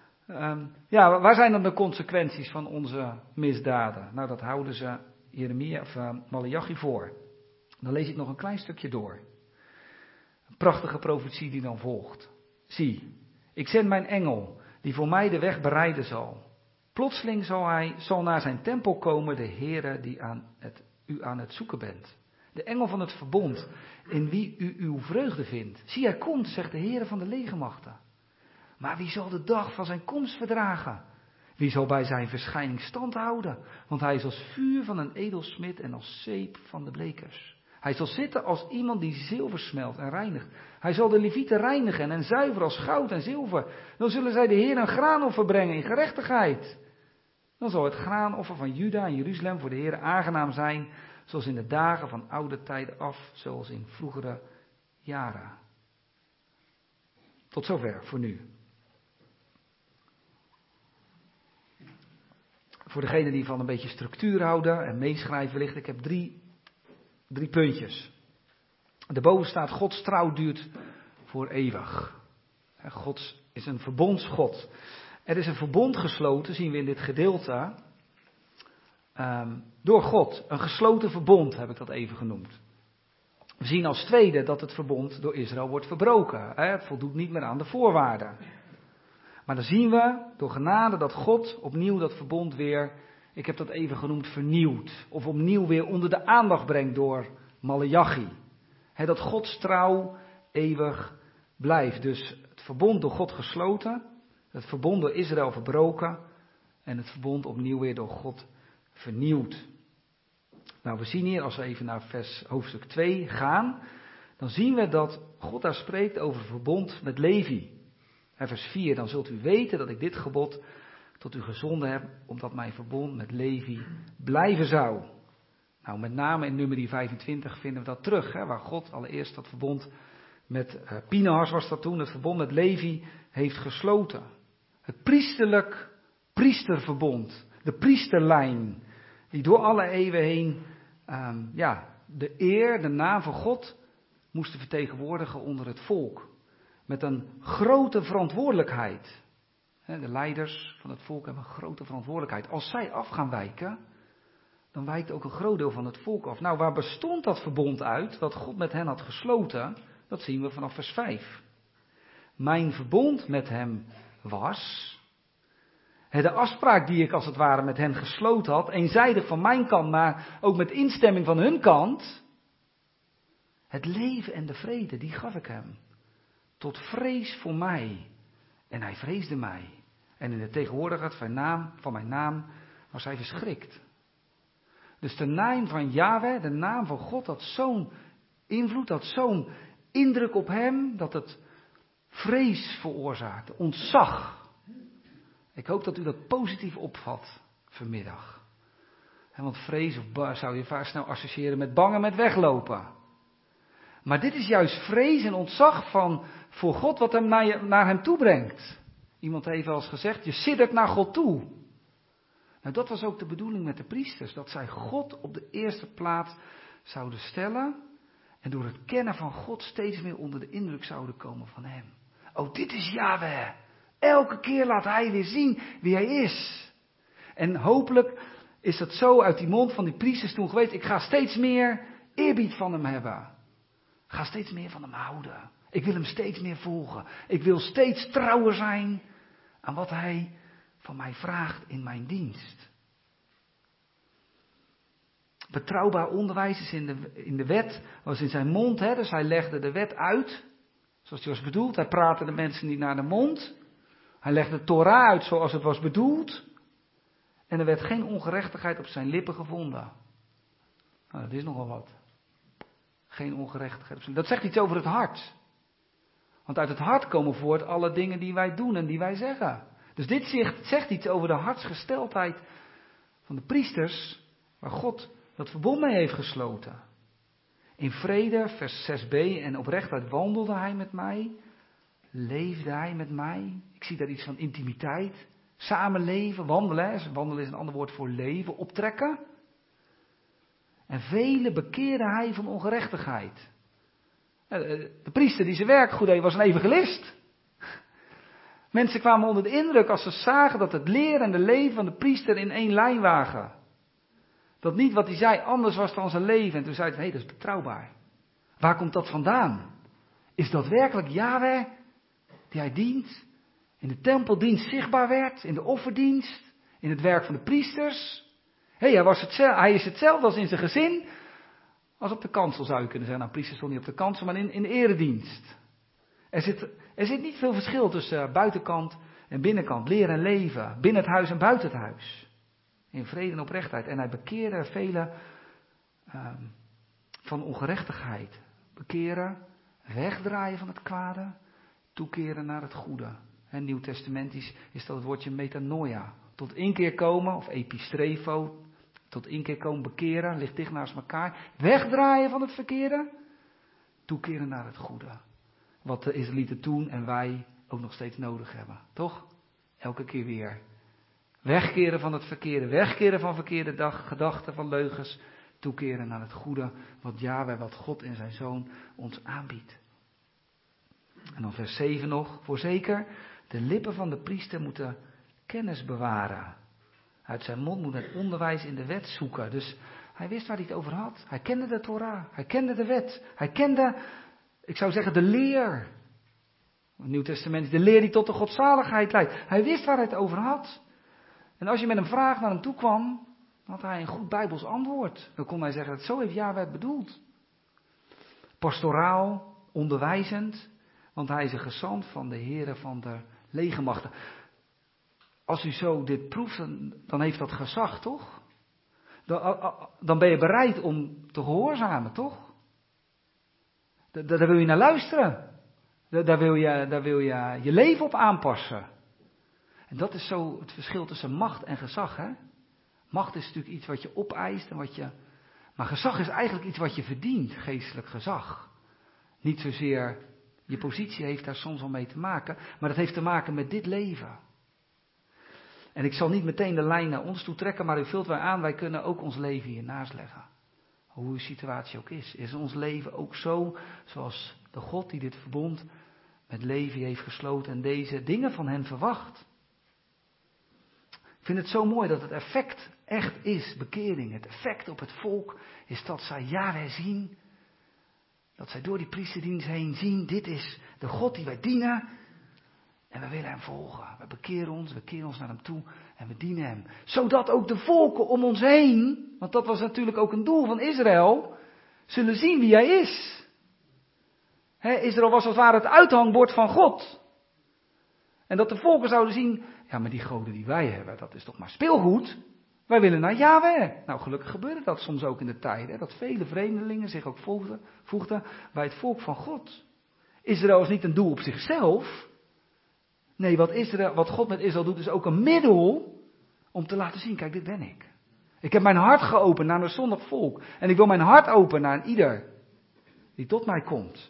Waar zijn dan de consequenties van onze misdaden? Nou, dat houden ze Maleachi voor. Dan lees ik nog een klein stukje door. Een prachtige profetie die dan volgt. Zie, ik zend mijn engel, die voor mij de weg bereiden zal. Plotseling zal naar zijn tempel komen de Heere die u aan het zoeken bent. De engel van het verbond, in wie u uw vreugde vindt. Zie, hij komt, zegt de Heere van de legermachten. Maar wie zal de dag van zijn komst verdragen? Wie zal bij zijn verschijning stand houden? Want hij is als vuur van een edelsmid en als zeep van de blekers. Hij zal zitten als iemand die zilver smelt en reinigt. Hij zal de levieten reinigen en zuiveren als goud en zilver. Dan zullen zij de Heer een graanoffer brengen in gerechtigheid. Dan zal het graanoffer van Juda en Jeruzalem voor de Heer aangenaam zijn, zoals in de dagen van oude tijden af, zoals in vroegere jaren. Tot zover voor nu. Voor degenen die van een beetje structuur houden en meeschrijven wellicht, ik heb drie puntjes. Daarboven staat, Gods trouw duurt voor eeuwig. God is een verbondsgod. Er is een verbond gesloten, zien we in dit gedeelte, door God. Een gesloten verbond heb ik dat even genoemd. We zien als tweede dat het verbond door Israël wordt verbroken. Het voldoet niet meer aan de voorwaarden. Maar dan zien we door genade dat God opnieuw dat verbond weer, ik heb dat even genoemd, vernieuwt. Of opnieuw weer onder de aandacht brengt door Maleachi. Dat Gods trouw eeuwig blijft. Dus het verbond door God gesloten, het verbond door Israël verbroken en het verbond opnieuw weer door God vernieuwd. Nou, we zien hier, als we even naar hoofdstuk 2 gaan, dan zien we dat God daar spreekt over het verbond met Levi. Vers 4, dan zult u weten dat ik dit gebod tot u gezonden heb, omdat mijn verbond met Levi blijven zou. Nou, met name in nummer 25 vinden we dat terug, waar God allereerst dat verbond met Pinehas was dat toen, het verbond met Levi heeft gesloten. Het priesterverbond, de priesterlijn, die door alle eeuwen heen, de eer, de naam van God moesten vertegenwoordigen onder het volk. Met een grote verantwoordelijkheid. De leiders van het volk hebben een grote verantwoordelijkheid. Als zij af gaan wijken, dan wijkt ook een groot deel van het volk af. Nou, waar bestond dat verbond uit, wat God met hen had gesloten? Dat zien we vanaf vers 5. Mijn verbond met hem was, de afspraak die ik als het ware met hen gesloten had, eenzijdig van mijn kant, maar ook met instemming van hun kant. Het leven en de vrede, die gaf ik hem. Tot vrees voor mij. En hij vreesde mij. En in de tegenwoordigheid van mijn naam was hij verschrikt. Dus de naam van Yahweh, de naam van God, had zo'n invloed, had zo'n indruk op hem, dat het vrees veroorzaakte, ontzag. Ik hoop dat u dat positief opvat vanmiddag. Want vrees zou je vaak snel associëren met bang en met weglopen. Maar dit is juist vrees en ontzag voor God wat hem naar hem toe brengt. Iemand heeft wel eens gezegd, je siddert naar God toe. Nou, dat was ook de bedoeling met de priesters. Dat zij God op de eerste plaats zouden stellen. En door het kennen van God steeds meer onder de indruk zouden komen van hem. Oh, dit is Yahweh. Elke keer laat hij weer zien wie hij is. En hopelijk is dat zo uit die mond van die priesters toen geweest. Ik ga steeds meer eerbied van hem hebben. Ik ga steeds meer van hem houden. Ik wil hem steeds meer volgen. Ik wil steeds trouwer zijn aan wat hij van mij vraagt in mijn dienst. Betrouwbaar onderwijs is in de wet, was in zijn mond. Dus hij legde de wet uit, zoals het was bedoeld. Hij praatte de mensen niet naar de mond. Hij legde de Torah uit zoals het was bedoeld. En er werd geen ongerechtigheid op zijn lippen gevonden. Nou, dat is nogal wat. Geen ongerechtigheid op zijn lippen. Dat zegt iets over het hart. Want uit het hart komen voort alle dingen die wij doen en die wij zeggen. Dus dit zegt iets over de hartsgesteldheid van de priesters, waar God dat verbond mee heeft gesloten. In vrede, vers 6b, en oprechtheid wandelde hij met mij, leefde hij met mij. Ik zie daar iets van intimiteit, samenleven, wandelen. Wandelen is een ander woord voor leven, optrekken. En vele bekeerde hij van ongerechtigheid. De priester die zijn werk goed deed was een evangelist. Mensen kwamen onder de indruk als ze zagen dat het leren en de leven van de priester in één lijn waren. Dat niet wat hij zei anders was dan zijn leven. En toen zeiden ze, hé, dat is betrouwbaar. Waar komt dat vandaan? Is dat werkelijk Yahweh die hij dient? In de tempeldienst zichtbaar werd, in de offerdienst, in het werk van de priesters. Hij is hetzelfde als in zijn gezin, als op de kansel zou je kunnen zeggen. Nou, priesters stond niet op de kansel, maar in de eredienst. Er zit niet veel verschil tussen buitenkant en binnenkant, leren en leven, binnen het huis en buiten het huis. In vrede en oprechtheid. En hij bekeerde velen van ongerechtigheid. Bekeren, wegdraaien van het kwade, toekeren naar het goede. En nieuwtestamentisch is dat het woordje metanoia. Tot inkeer komen, of epistrefo, tot inkeer komen, bekeren, ligt dicht naast elkaar. Wegdraaien van het verkeerde, toekeren naar het goede. Wat de Israëlieten toen en wij ook nog steeds nodig hebben. Toch? Elke keer weer. Wegkeren van het verkeerde, wegkeren van verkeerde gedachten, van leugens, toekeren naar het goede, wat Yahweh, wat God in zijn Zoon ons aanbiedt. En dan vers 7 nog, voorzeker, de lippen van de priester moeten kennis bewaren. Uit zijn mond moet het onderwijs in de wet zoeken. Dus hij wist waar hij het over had. Hij kende de Torah, hij kende de wet, hij kende, ik zou zeggen, de leer. Het Nieuw Testament is de leer die tot de godzaligheid leidt. Hij wist waar hij het over had. En als je met een vraag naar hem toe kwam, had hij een goed Bijbels antwoord. Dan kon hij zeggen, zo heeft Yahweh het bedoeld. Pastoraal, onderwijzend, want hij is een gezant van de Heere van de legermachten. Als u zo dit proeft, dan heeft dat gezag, toch? Dan ben je bereid om te gehoorzamen, toch? Daar wil je naar luisteren. Daar wil je je leven op aanpassen. En dat is zo het verschil tussen macht en gezag, hè? Macht is natuurlijk iets wat je opeist en maar gezag is eigenlijk iets wat je verdient, geestelijk gezag. Niet zozeer, je positie heeft daar soms wel mee te maken, maar dat heeft te maken met dit leven. En ik zal niet meteen de lijn naar ons toe trekken, maar u vult wij aan, wij kunnen ook ons leven hiernaast leggen. Hoe uw situatie ook is. Is ons leven ook zo, zoals de God die dit verbond met Levi heeft gesloten en deze dingen van hen verwacht? Ik vind het zo mooi dat het effect echt is, bekering. Het effect op het volk is dat zij Yahweh zien. Dat zij door die priesterdienst heen zien, dit is de God die wij dienen. En we willen hem volgen. We keren ons naar hem toe en we dienen hem. Zodat ook de volken om ons heen, want dat was natuurlijk ook een doel van Israël, zullen zien wie hij is. Israël was als het ware het uithangbord van God. En dat de volken zouden zien, ja, maar die goden die wij hebben, dat is toch maar speelgoed. Wij willen naar Yahweh. Nou, gelukkig gebeurde dat soms ook in de tijd. Hè, dat vele vreemdelingen zich ook voegden bij het volk van God. Israël is niet een doel op zichzelf. Nee, wat God met Israël doet is ook een middel om te laten zien, kijk, dit ben ik. Ik heb mijn hart geopend naar een zondig volk. En ik wil mijn hart openen naar ieder die tot mij komt.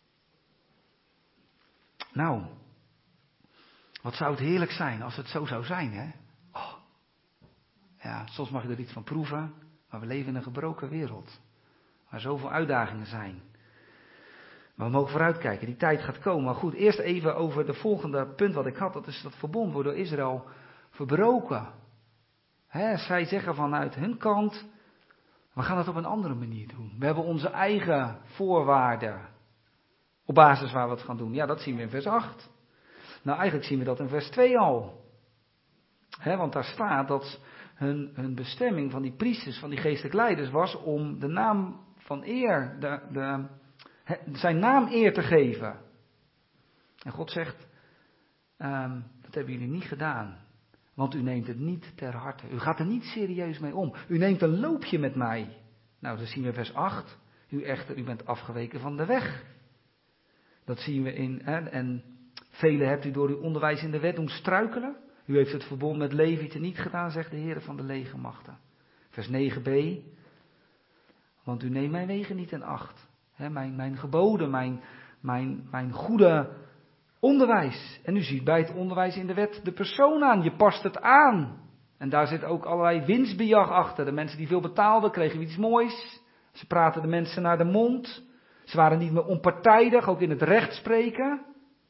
Nou, wat zou het heerlijk zijn als het zo zou zijn, hè? Oh. Ja, soms mag je er iets van proeven, maar we leven in een gebroken wereld. Waar zoveel uitdagingen zijn. Maar we mogen vooruitkijken, die tijd gaat komen. Maar goed, eerst even over de volgende punt wat ik had. Dat is dat verbond wordt door Israël verbroken. Zij zeggen vanuit hun kant, we gaan het op een andere manier doen. We hebben onze eigen voorwaarden. Op basis waar we het gaan doen. Ja, dat zien we in vers 8. Nou, eigenlijk zien we dat in vers 2 al. Want daar staat dat hun bestemming van die priesters, van die geestelijk leiders was om de naam van eer, zijn naam eer te geven. En God zegt, dat hebben jullie niet gedaan. Want u neemt het niet ter harte. U gaat er niet serieus mee om. U neemt een loopje met mij. Nou, dat zien we in vers 8. U bent afgeweken van de weg. Dat zien we in, en velen hebt u door uw onderwijs in de wet doen struikelen. U heeft het verbond met Levieten niet gedaan, zegt de Heer van de legermachten. Vers 9b. Want u neemt mijn wegen niet in acht. Mijn geboden, mijn goede onderwijs. En u ziet bij het onderwijs in de wet de persoon aan. Je past het aan. En daar zit ook allerlei winstbejag achter. De mensen die veel betaalden kregen iets moois. Ze praten de mensen naar de mond. Ze waren niet meer onpartijdig, ook in het recht spreken.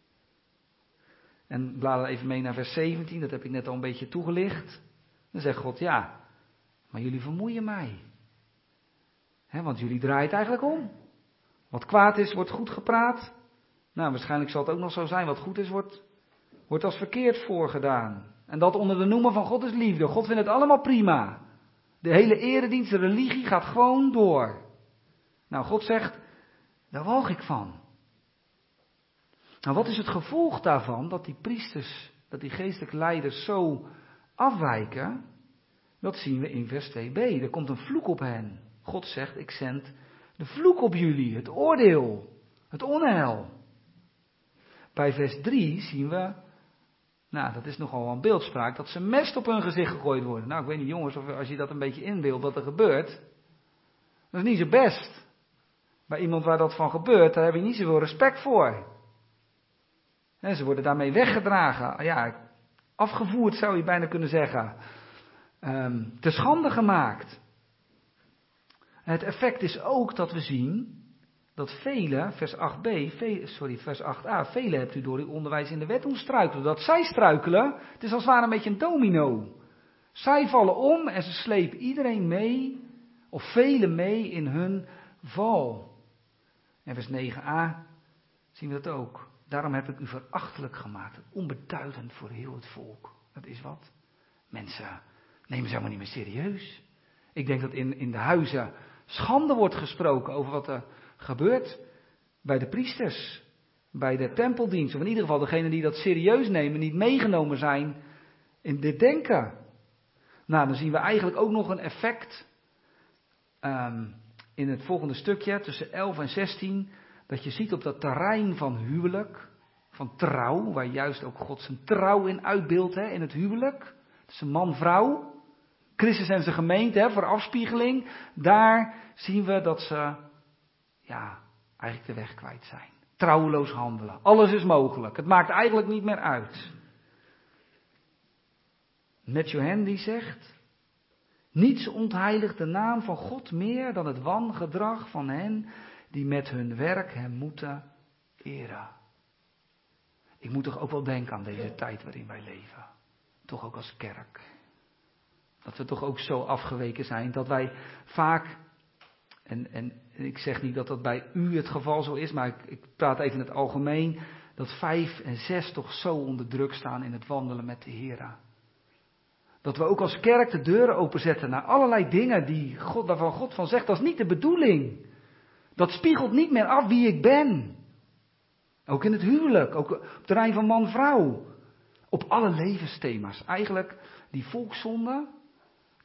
En blader even mee naar vers 17, dat heb ik net al een beetje toegelicht. Dan zegt God, ja, maar jullie vermoeien mij. Want jullie draaien het eigenlijk om. Wat kwaad is, wordt goed gepraat. Nou, waarschijnlijk zal het ook nog zo zijn, wat goed is, wordt als verkeerd voorgedaan. En dat onder de noemer van God is liefde. God vindt het allemaal prima. De hele eredienst, de religie gaat gewoon door. Nou, God zegt, daar walg ik van. Nou, wat is het gevolg daarvan, dat die priesters, dat die geestelijke leiders zo afwijken? Dat zien we in vers 2b. Er komt een vloek op hen. God zegt, ik zend de vloek op jullie, het oordeel, het onheil. Bij vers 3 zien we, nou dat is nogal een beeldspraak, dat ze mest op hun gezicht gegooid worden. Nou, ik weet niet jongens, of als je dat een beetje inbeeldt wat er gebeurt, dat is niet zo best. Bij iemand waar dat van gebeurt, daar heb je niet zoveel respect voor. En ze worden daarmee weggedragen, ja, afgevoerd zou je bijna kunnen zeggen. Te schande gemaakt. Het effect is ook dat we zien dat velen, vers 8a, velen hebt u door uw onderwijs in de wet doen struikelen. Dat zij struikelen, het is als het ware een beetje een domino. Zij vallen om en ze slepen iedereen mee, of velen mee in hun val. En vers 9a zien we dat ook. Daarom heb ik u verachtelijk gemaakt, onbeduidend voor heel het volk. Dat is wat. Mensen nemen ze helemaal niet meer serieus. Ik denk dat in de huizen schande wordt gesproken over wat er gebeurt bij de priesters, bij de tempeldienst. Of in ieder geval degenen die dat serieus nemen, niet meegenomen zijn in dit denken. Nou, dan zien we eigenlijk ook nog een effect in het volgende stukje, tussen 11 en 16, dat je ziet op dat terrein van huwelijk, van trouw, waar juist ook God zijn trouw in uitbeeldt, in het huwelijk. Tussen man-vrouw, Christus en zijn gemeente, voor afspiegeling. Daar zien we dat ze, ja, eigenlijk de weg kwijt zijn. Trouweloos handelen. Alles is mogelijk. Het maakt eigenlijk niet meer uit. Matthew Henry zegt, niets ontheiligt de naam van God meer dan het wangedrag van hen die met hun werk hem moeten eren. Ik moet toch ook wel denken aan deze tijd waarin wij leven. Toch ook als kerk. Dat we toch ook zo afgeweken zijn dat wij vaak, en ik zeg niet dat dat bij u het geval zo is, maar ik praat even in het algemeen, dat 5 en 6 toch zo onder druk staan in het wandelen met de Heer. Dat we ook als kerk de deuren openzetten naar allerlei dingen waarvan God van zegt, dat is niet de bedoeling. Dat spiegelt niet meer af wie ik ben. Ook in het huwelijk, ook op het terrein van man-vrouw. Op alle levensthema's. Eigenlijk die volkszonde,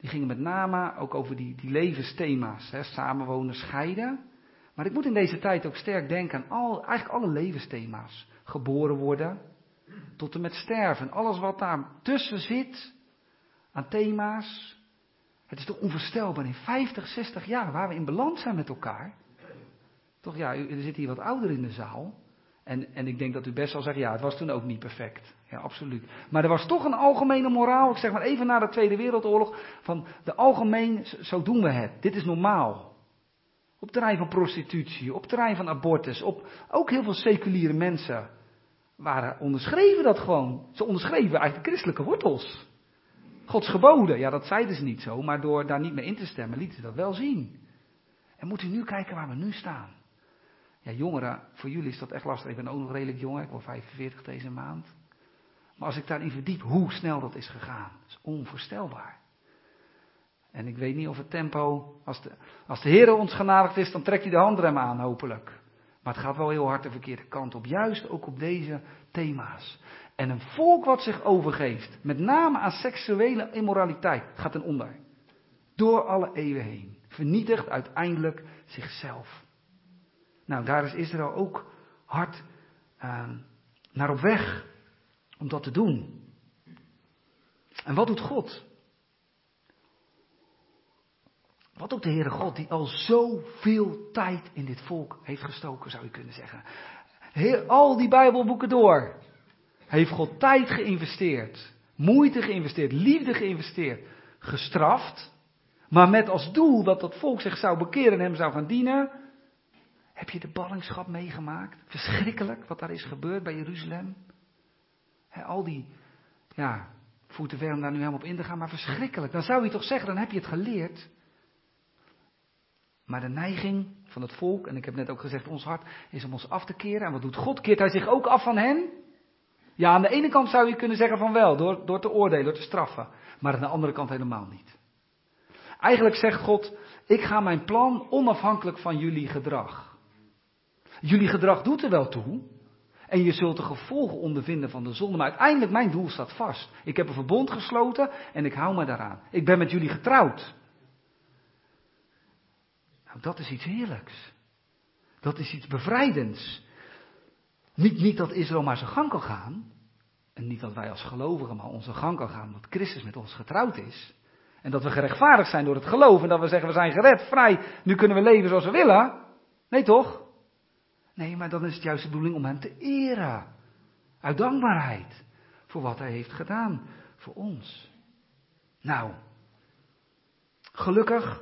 Die gingen met name ook over die levensthema's. Hè, samenwonen, scheiden. Maar ik moet in deze tijd ook sterk denken aan eigenlijk alle levensthema's. Geboren worden, tot en met sterven. Alles wat daar tussen zit, aan thema's. Het is toch onvoorstelbaar in 50, 60 jaar waar we in balans zijn met elkaar. Toch ja, er zit hier wat ouder in de zaal. En ik denk dat u best zal zeggen, ja, het was toen ook niet perfect. Ja, absoluut. Maar er was toch een algemene moraal, ik zeg maar even na de Tweede Wereldoorlog, van de algemeen, zo doen we het. Dit is normaal. Op het terrein van prostitutie, op het terrein van abortus, ook heel veel seculiere mensen onderschreven dat gewoon. Ze onderschreven eigenlijk de christelijke wortels. Gods geboden, ja dat zeiden ze niet zo, maar door daar niet mee in te stemmen lieten ze dat wel zien. En moet u nu kijken waar we nu staan. Ja, jongeren, voor jullie is dat echt lastig. Ik ben ook nog redelijk jong, ik word 45 deze maand. Maar als ik daarin verdiep, hoe snel dat is gegaan, dat is onvoorstelbaar. En ik weet niet of het tempo, als de Heer ons genadigd is, dan trekt hij de handrem aan, hopelijk. Maar het gaat wel heel hard de verkeerde kant op, juist ook op deze thema's. En een volk wat zich overgeeft, met name aan seksuele immoraliteit, gaat ten onder. Door alle eeuwen heen. Vernietigt uiteindelijk zichzelf. Nou, daar is Israël ook hard naar op weg om dat te doen. En wat doet God? Wat doet de Heere God die al zoveel tijd in dit volk heeft gestoken, zou je kunnen zeggen. Al die Bijbelboeken door heeft God tijd geïnvesteerd, moeite geïnvesteerd, liefde geïnvesteerd, gestraft, maar met als doel dat dat volk zich zou bekeren en hem zou gaan dienen. Heb je de ballingschap meegemaakt? Verschrikkelijk wat daar is gebeurd bij Jeruzalem. Al die, ja, voert te ver om daar nu helemaal op in te gaan, maar verschrikkelijk. Dan zou je toch zeggen, dan heb je het geleerd. Maar de neiging van het volk, en ik heb net ook gezegd, ons hart is om ons af te keren. En wat doet God? Keert hij zich ook af van hen? Ja, aan de ene kant zou je kunnen zeggen van wel, door te oordelen, door te straffen. Maar aan de andere kant helemaal niet. Eigenlijk zegt God, ik ga mijn plan onafhankelijk van jullie gedrag. Jullie gedrag doet er wel toe. En je zult de gevolgen ondervinden van de zonde. Maar uiteindelijk, mijn doel staat vast. Ik heb een verbond gesloten en ik hou me daaraan. Ik ben met jullie getrouwd. Nou, dat is iets heerlijks. Dat is iets bevrijdends. Niet dat Israël maar zijn gang kan gaan. En niet dat wij als gelovigen maar onze gang kan gaan. Omdat Christus met ons getrouwd is. En dat we gerechtvaardigd zijn door het geloof. En dat we zeggen we zijn gered, vrij. Nu kunnen we leven zoals we willen. Nee toch? Nee, maar dan is het juist de bedoeling om hem te eren. Uit dankbaarheid. Voor wat hij heeft gedaan. Voor ons. Nou. Gelukkig.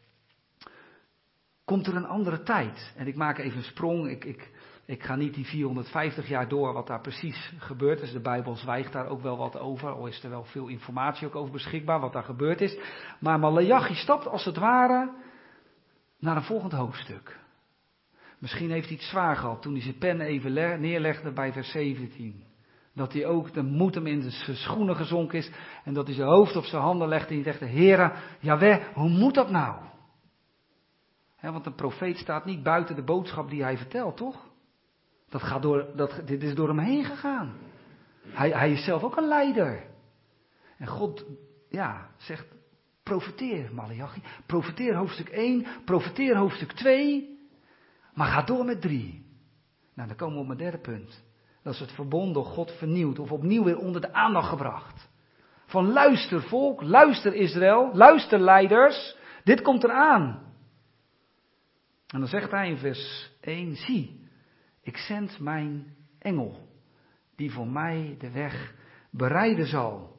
Komt er een andere tijd. En ik maak even een sprong. Ik ga niet die 450 jaar door wat daar precies gebeurd is. De Bijbel zwijgt daar ook wel wat over. Al is er wel veel informatie ook over beschikbaar wat daar gebeurd is. Maar Maleachi stapt als het ware naar een volgend hoofdstuk. Misschien heeft hij het zwaar gehad toen hij zijn pen even neerlegde bij vers 17. Dat hij ook de moed hem in zijn schoenen gezonken is. En dat hij zijn hoofd op zijn handen legt en hij zegt, Heere, Jahweh, hoe moet dat nou? Want een profeet staat niet buiten de boodschap die hij vertelt, toch? Dit is door hem heen gegaan. Hij is zelf ook een leider. En God, zegt, profeteer, Maleachi. Profeteer hoofdstuk 1, profeteer hoofdstuk 2. Maar ga door met 3. Nou, dan komen we op mijn derde punt. Dat is het verbond door God vernieuwd of opnieuw weer onder de aandacht gebracht. Van luister volk, luister Israël, luister leiders. Dit komt eraan. En dan zegt hij in vers 1, zie, ik zend mijn engel, die voor mij de weg bereiden zal.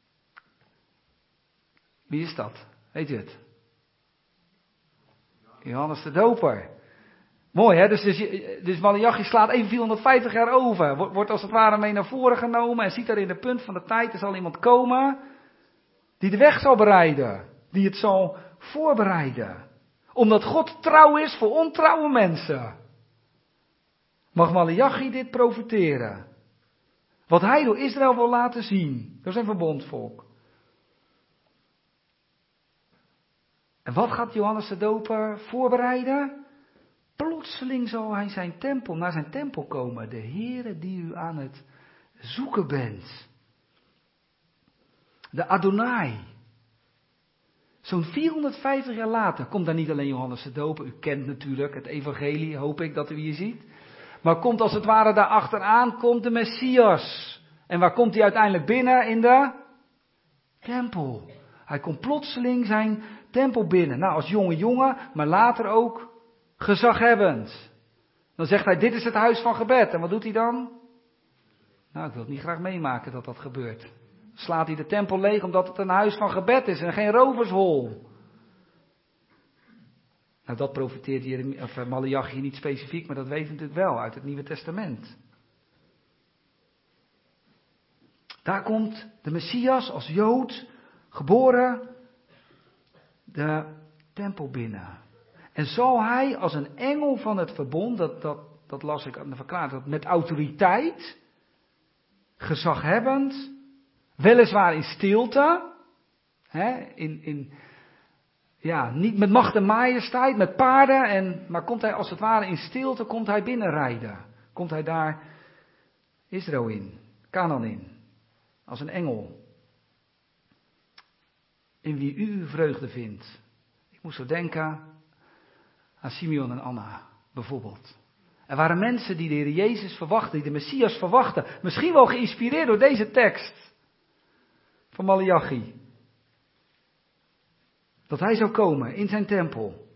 Wie is dat? Weet u het? Johannes de Doper. Mooi hè, dus Maleachi slaat even 450 jaar over. Wordt als het ware mee naar voren genomen en ziet daar in de punt van de tijd, er zal iemand komen die de weg zal bereiden. Die het zal voorbereiden. Omdat God trouw is voor ontrouwe mensen. Mag Maleachi dit profiteren? Wat hij door Israël wil laten zien. Door zijn verbondvolk. En wat gaat Johannes de Doper voorbereiden? Plotseling zal hij naar zijn tempel komen. De Heere die u aan het zoeken bent. De Adonai. Zo'n 450 jaar later komt daar niet alleen Johannes de Doper. U kent natuurlijk het evangelie, hoop ik dat u hier ziet. Maar komt als het ware daar achteraan, komt de Messias. En waar komt hij uiteindelijk binnen? In de tempel. Hij komt plotseling zijn tempel binnen. Nou, als jonge jongen, maar later ook gezaghebbend. Dan zegt hij, dit is het huis van gebed. En wat doet hij dan? Nou, ik wil het niet graag meemaken dat dat gebeurt. Slaat hij de tempel leeg omdat het een huis van gebed is en geen rovershol. Nou, dat profiteert Maleachi niet specifiek, maar dat weten we natuurlijk wel uit het Nieuwe Testament. Daar komt de Messias als Jood, geboren, de tempel binnen. En zal hij als een engel van het verbond, dat las ik aan de verklaring, dat met autoriteit, gezaghebbend, weliswaar in stilte, niet met macht en majesteit, met paarden, maar komt hij als het ware in stilte, komt hij binnenrijden. Komt hij daar Israël in, Canaan in, als een engel. In wie u uw vreugde vindt. Ik moest zo denken aan Simeon en Anna, bijvoorbeeld. Er waren mensen die de Heer Jezus verwachten, die de Messias verwachten. Misschien wel geïnspireerd door deze tekst van Maleachi. Dat hij zou komen in zijn tempel.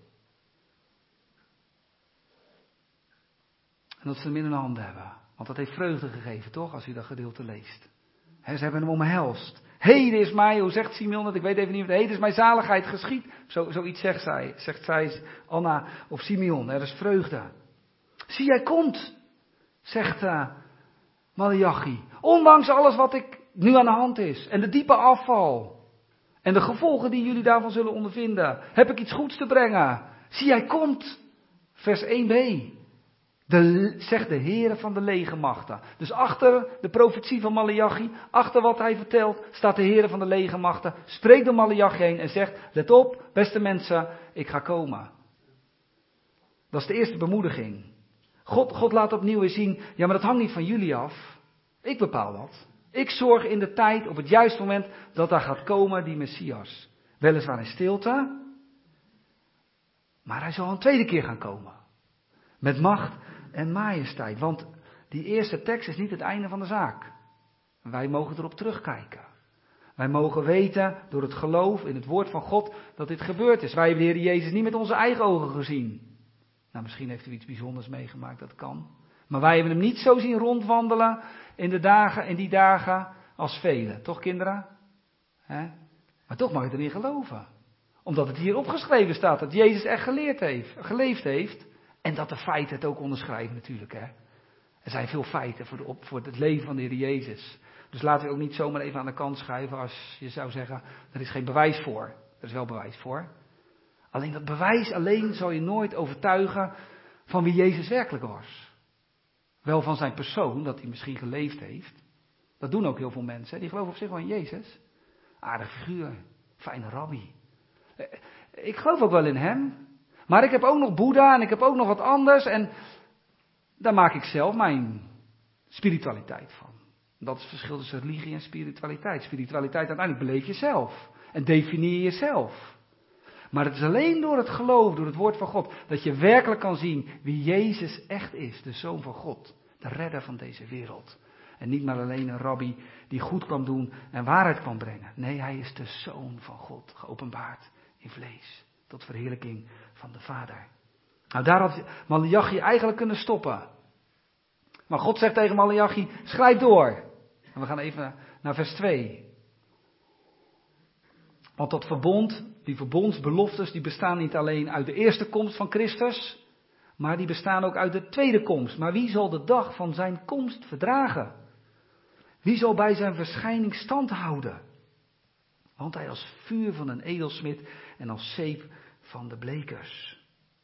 En dat ze hem in hun handen hebben. Want dat heeft vreugde gegeven, toch? Als u dat gedeelte leest. Ze hebben hem omhelst. Heden is mij, hoe zegt Simeon dat? Ik weet even niet. Heden is mijn zaligheid geschied. Zoiets zegt zij, Anna of Simeon. Er is vreugde. Zie, hij komt, zegt Maleachi. Ondanks alles wat ik nu aan de hand is. En de diepe afval. En de gevolgen die jullie daarvan zullen ondervinden. Heb ik iets goeds te brengen. Zie, hij komt. Vers 1b. Zegt de Heere van de legermachten. Dus achter de profetie van Maleachi, achter wat hij vertelt, staat de Heere van de legermachten. Spreekt door Maleachi heen en zegt, let op, beste mensen, ik ga komen. Dat is de eerste bemoediging. God laat opnieuw weer zien, ja, maar dat hangt niet van jullie af. Ik bepaal dat. Ik zorg in de tijd, op het juiste moment, dat daar gaat komen die Messias. Weliswaar in stilte, maar hij zal een tweede keer gaan komen. Met macht en majesteit. Want die eerste tekst is niet het einde van de zaak. Wij mogen erop terugkijken. Wij mogen weten, door het geloof in het woord van God, dat dit gebeurd is. Wij hebben de Heer Jezus niet met onze eigen ogen gezien. Nou, misschien heeft u iets bijzonders meegemaakt, dat kan. Maar wij hebben hem niet zo zien rondwandelen in die dagen als velen. Toch, kinderen? Maar toch mag je erin geloven. Omdat het hier opgeschreven staat, dat Jezus echt geleefd heeft. En dat de feiten het ook onderschrijven natuurlijk. Er zijn veel feiten voor het leven van de Heer Jezus. Dus laten we ook niet zomaar even aan de kant schuiven als je zou zeggen, er is geen bewijs voor. Er is wel bewijs voor. Alleen dat bewijs alleen zal je nooit overtuigen van wie Jezus werkelijk was. Wel van zijn persoon, dat hij misschien geleefd heeft. Dat doen ook heel veel mensen. Die geloven op zich wel in Jezus. Aardig figuur, fijne rabbi. Ik geloof ook wel in hem. Maar ik heb ook nog Boeddha en ik heb ook nog wat anders. En daar maak ik zelf mijn spiritualiteit van. Dat is het verschil tussen religie en spiritualiteit. Spiritualiteit uiteindelijk beleef je zelf. En definieer jezelf. Maar het is alleen door het geloof, door het woord van God, dat je werkelijk kan zien wie Jezus echt is. De Zoon van God. De redder van deze wereld. En niet maar alleen een rabbi die goed kwam doen en waarheid kwam brengen. Nee, hij is de Zoon van God, geopenbaard in vlees. Tot verheerlijking van de Vader. Nou, daar had Maleachi eigenlijk kunnen stoppen. Maar God zegt tegen Maleachi, schrijf door. En we gaan even naar vers 2. Want dat verbond, die verbondsbeloftes, die bestaan niet alleen uit de eerste komst van Christus, maar die bestaan ook uit de tweede komst. Maar wie zal de dag van zijn komst verdragen? Wie zal bij zijn verschijning stand houden? Want hij als vuur van een edelsmid en als zeep van de blekers.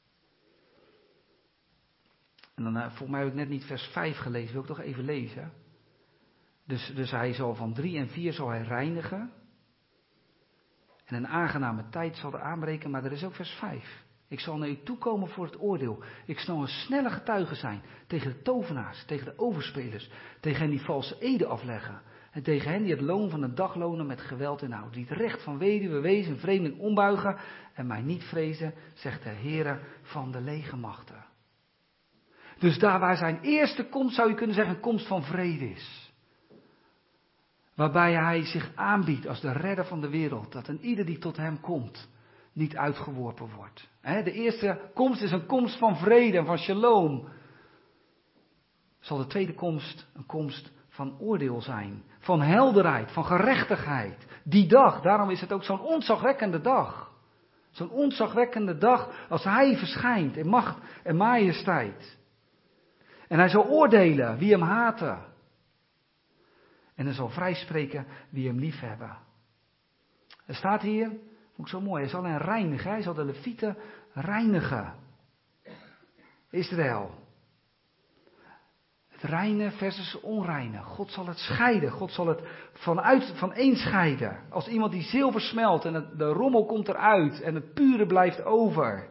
En dan, volgens mij heb ik net niet vers 5 gelezen, wil ik toch even lezen. Dus hij zal van 3 en 4 zal hij reinigen. En een aangename tijd zal er aanbreken, maar er is ook vers 5. Ik zal naar u toekomen voor het oordeel. Ik zal een snelle getuige zijn tegen de tovenaars, tegen de overspelers, tegen hen die valse eden afleggen En tegen hen die het loon van de dagloner met geweld inhouden. Die het recht van weduwe, wezen, vreemdeling ombuigen en mij niet vrezen, zegt de Heere van de legermachten. Dus daar waar zijn eerste komst, zou je kunnen zeggen, een komst van vrede is. Waarbij hij zich aanbiedt als de redder van de wereld. Dat een ieder die tot hem komt, niet uitgeworpen wordt. De eerste komst is een komst van vrede en van shalom. Zal de tweede komst een komst van oordeel zijn. Van helderheid, van gerechtigheid. Die dag, daarom is het ook zo'n ontzagwekkende dag. Zo'n ontzagwekkende dag als hij verschijnt in macht en majesteit. En hij zal oordelen wie hem haten. En hij zal vrijspreken wie hem liefhebben. Er staat hier, vond ik zo mooi, hij zal hen reinigen. Hij zal de Levieten reinigen. Israël. Het reine versus het onreine. God zal het scheiden. God zal het van één scheiden. Als iemand die zilver smelt en de rommel komt eruit en het pure blijft over.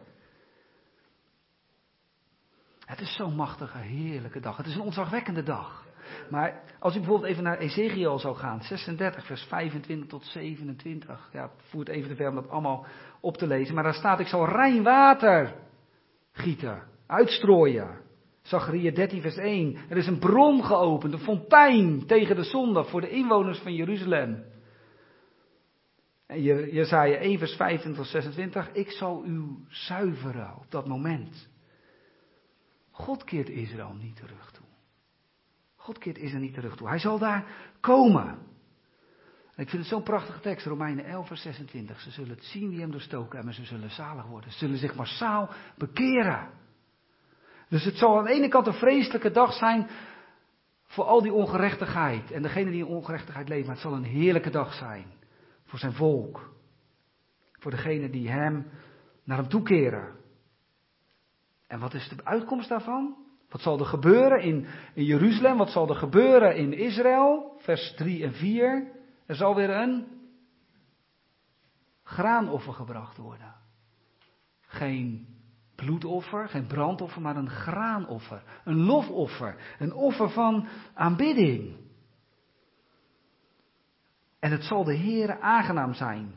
Het is zo'n machtige, heerlijke dag. Het is een ontzagwekkende dag. Maar als u bijvoorbeeld even naar Ezekiel zou gaan, 36 vers 25 tot 27. Ja, het voert even te ver om dat allemaal op te lezen. Maar daar staat, ik zal rein water gieten, uitstrooien. Zachariah 13 vers 1. Er is een bron geopend, een fontein tegen de zonde voor de inwoners van Jeruzalem. En Jesaja 1 vers 25 tot 26. Ik zal u zuiveren op dat moment. God keert Israël niet terug toe. God keert Israël niet terug toe. Hij zal daar komen. En ik vind het zo'n prachtige tekst, Romeinen 11 vers 26. Ze zullen het zien die hem doorstoken hebben, en ze zullen zalig worden. Ze zullen zich massaal bekeren. Dus het zal aan de ene kant een vreselijke dag zijn voor al die ongerechtigheid. En degene die in ongerechtigheid leven. Maar het zal een heerlijke dag zijn voor zijn volk. Voor degene die naar hem toekeren. En wat is de uitkomst daarvan? Wat zal er gebeuren in Jeruzalem? Wat zal er gebeuren in Israël? Vers 3 en 4. Er zal weer een graanoffer gebracht worden. Geen bloedoffer, geen brandoffer, maar een graanoffer. Een lofoffer. Een offer van aanbidding. En het zal de Heere aangenaam zijn.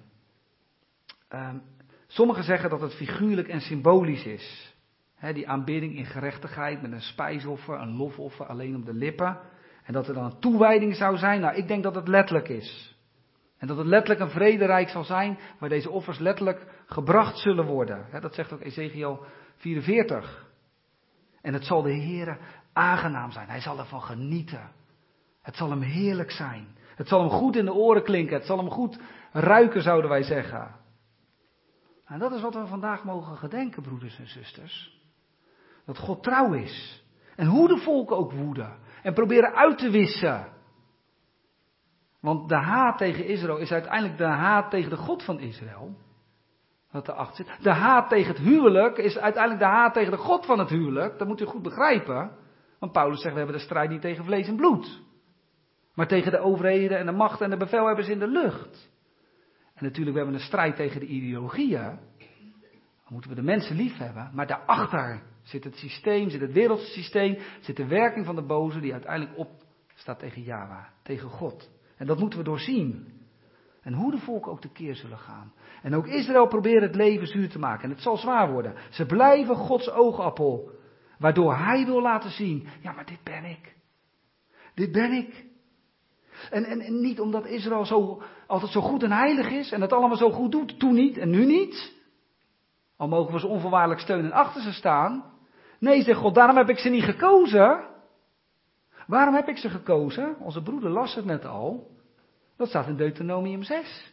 Sommigen zeggen dat het figuurlijk en symbolisch is. Die aanbidding in gerechtigheid met een spijsoffer, een lofoffer alleen op de lippen. En dat er dan een toewijding zou zijn. Nou, ik denk dat het letterlijk is. En dat het letterlijk een vrederijk zal zijn, waar deze offers letterlijk gebracht zullen worden. Dat zegt ook Ezekiel 44. En het zal de Heere aangenaam zijn. Hij zal ervan genieten. Het zal hem heerlijk zijn. Het zal hem goed in de oren klinken. Het zal hem goed ruiken, zouden wij zeggen. En dat is wat we vandaag mogen gedenken, broeders en zusters. Dat God trouw is. En hoe de volken ook woeden. En proberen uit te wissen. Want de haat tegen Israël is uiteindelijk de haat tegen de God van Israël. Wat erachter zit. De haat tegen het huwelijk is uiteindelijk de haat tegen de God van het huwelijk. Dat moet u goed begrijpen. Want Paulus zegt, we hebben de strijd niet tegen vlees en bloed. Maar tegen de overheden en de machten en de bevelhebbers in de lucht. En natuurlijk, we hebben een strijd tegen de ideologieën. Dan moeten we de mensen lief hebben. Maar daarachter zit het systeem, zit het wereldse systeem, zit de werking van de boze die uiteindelijk opstaat tegen Jahwe, tegen God. En dat moeten we doorzien. En hoe de volken ook tekeer zullen gaan. En ook Israël probeert het leven zuur te maken. En het zal zwaar worden. Ze blijven Gods oogappel. Waardoor hij wil laten zien. Ja, maar dit ben ik. Dit ben ik. En niet omdat Israël altijd zo goed en heilig is. En het allemaal zo goed doet. Toen niet en nu niet. Al mogen we ze onvoorwaardelijk steunen en achter ze staan. Nee, zegt God, daarom heb ik ze niet gekozen. Waarom heb ik ze gekozen? Onze broeder las het net al. Dat staat in Deuteronomium 6.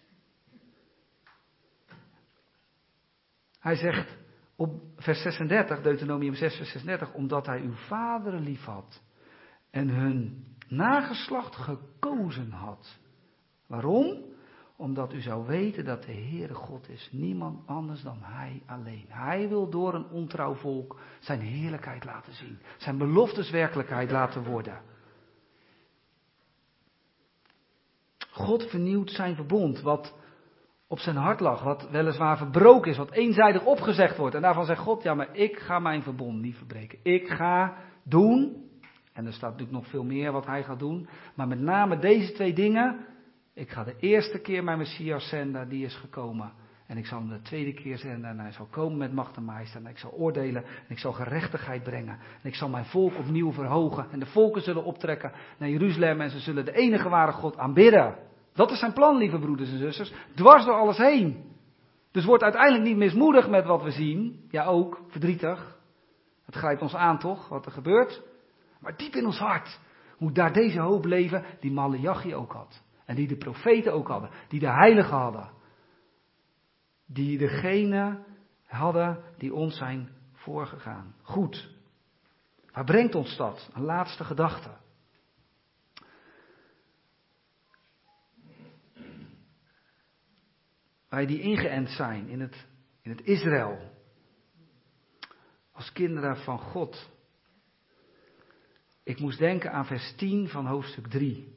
Hij zegt op vers 36, Deuteronomium 6 vers 36, omdat hij uw vaderen lief had en hun nageslacht gekozen had. Waarom? Omdat u zou weten dat de Heere God is, niemand anders dan Hij alleen. Hij wil door een ontrouw volk zijn heerlijkheid laten zien, zijn beloftes werkelijkheid laten worden. God vernieuwt zijn verbond, wat op zijn hart lag, wat weliswaar verbroken is, wat eenzijdig opgezegd wordt. En daarvan zegt God, ja, maar ik ga mijn verbond niet verbreken. Ik ga doen En er staat natuurlijk nog veel meer wat hij gaat doen. Maar met name deze 2 dingen. Ik ga de eerste keer mijn Messias zenden, die is gekomen. En ik zal hem de tweede keer zenden en hij zal komen met macht en majesteit. En ik zal oordelen en ik zal gerechtigheid brengen. En ik zal mijn volk opnieuw verhogen. En de volken zullen optrekken naar Jeruzalem en ze zullen de enige ware God aanbidden. Dat is zijn plan, lieve broeders en zusters. Dwars door alles heen. Dus word uiteindelijk niet mismoedig met wat we zien. Ja, ook verdrietig. Het grijpt ons aan toch, wat er gebeurt. Maar diep in ons hart moet daar deze hoop leven die Maleachi ook had. En die de profeten ook hadden. Die de heiligen hadden. Die degene hadden die ons zijn voorgegaan. Goed. Waar brengt ons dat? Een laatste gedachte. Wij die ingeënt zijn in het Israël. Als kinderen van God. Ik moest denken aan vers 10 van hoofdstuk 3.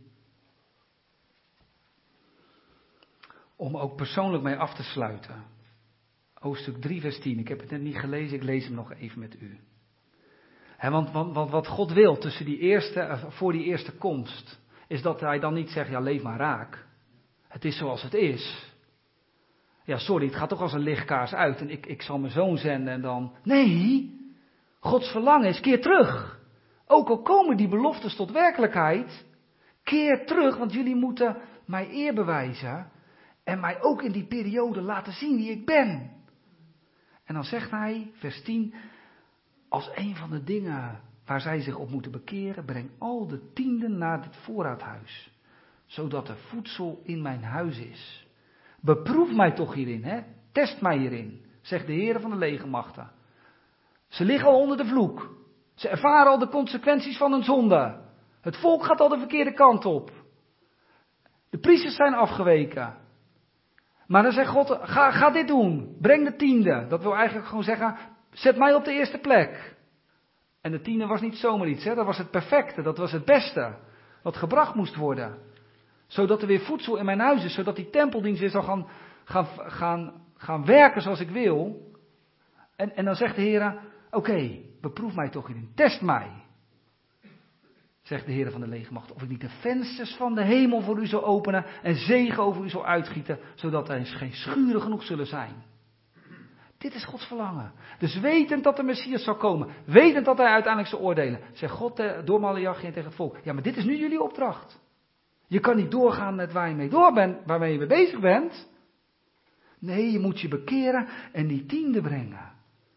Om ook persoonlijk mee af te sluiten. Hoofdstuk 3 vers 10. Ik heb het net niet gelezen, ik lees hem nog even met u. Want wat God wil voor die eerste komst. Is dat hij dan niet zegt, ja leef maar raak. Het is zoals het is. Ja sorry, het gaat toch als een lichtkaars uit. En ik zal mijn zoon zenden en dan. Nee, Gods verlangen is keer terug. Ook al komen die beloftes tot werkelijkheid. Keer terug, want jullie moeten mij eer bewijzen. En mij ook in die periode laten zien wie ik ben. En dan zegt hij, vers 10. Als een van de dingen waar zij zich op moeten bekeren. Breng al de tienden naar het voorraadhuis. Zodat er voedsel in mijn huis is. Beproef mij toch hierin, hè? Test mij hierin, zegt de Heer van de legermachten. Ze liggen al onder de vloek. Ze ervaren al de consequenties van hun zonde. Het volk gaat al de verkeerde kant op. De priesters zijn afgeweken. Maar dan zegt God, ga dit doen. Breng de tiende. Dat wil eigenlijk gewoon zeggen, zet mij op de eerste plek. En de tiende was niet zomaar iets, hè? Dat was het perfecte, dat was het beste. Wat gebracht moest worden. Zodat er weer voedsel in mijn huis is. Zodat die tempeldienst weer zal gaan werken zoals ik wil. En dan zegt de Heer, oké, beproef mij toch hierin. Test mij. Zegt de Heer van de legermacht. Of ik niet de vensters van de hemel voor u zal openen. En zegen over u zal uitgieten. Zodat er geen schuren genoeg zullen zijn. Dit is Gods verlangen. Dus wetend dat de Messias zal komen. Wetend dat hij uiteindelijk zal oordelen. Zegt God door Maleachi tegen het volk. Ja, maar dit is nu jullie opdracht. Je kan niet doorgaan met waar je waarmee je mee bezig bent. Nee, je moet je bekeren en die tiende brengen.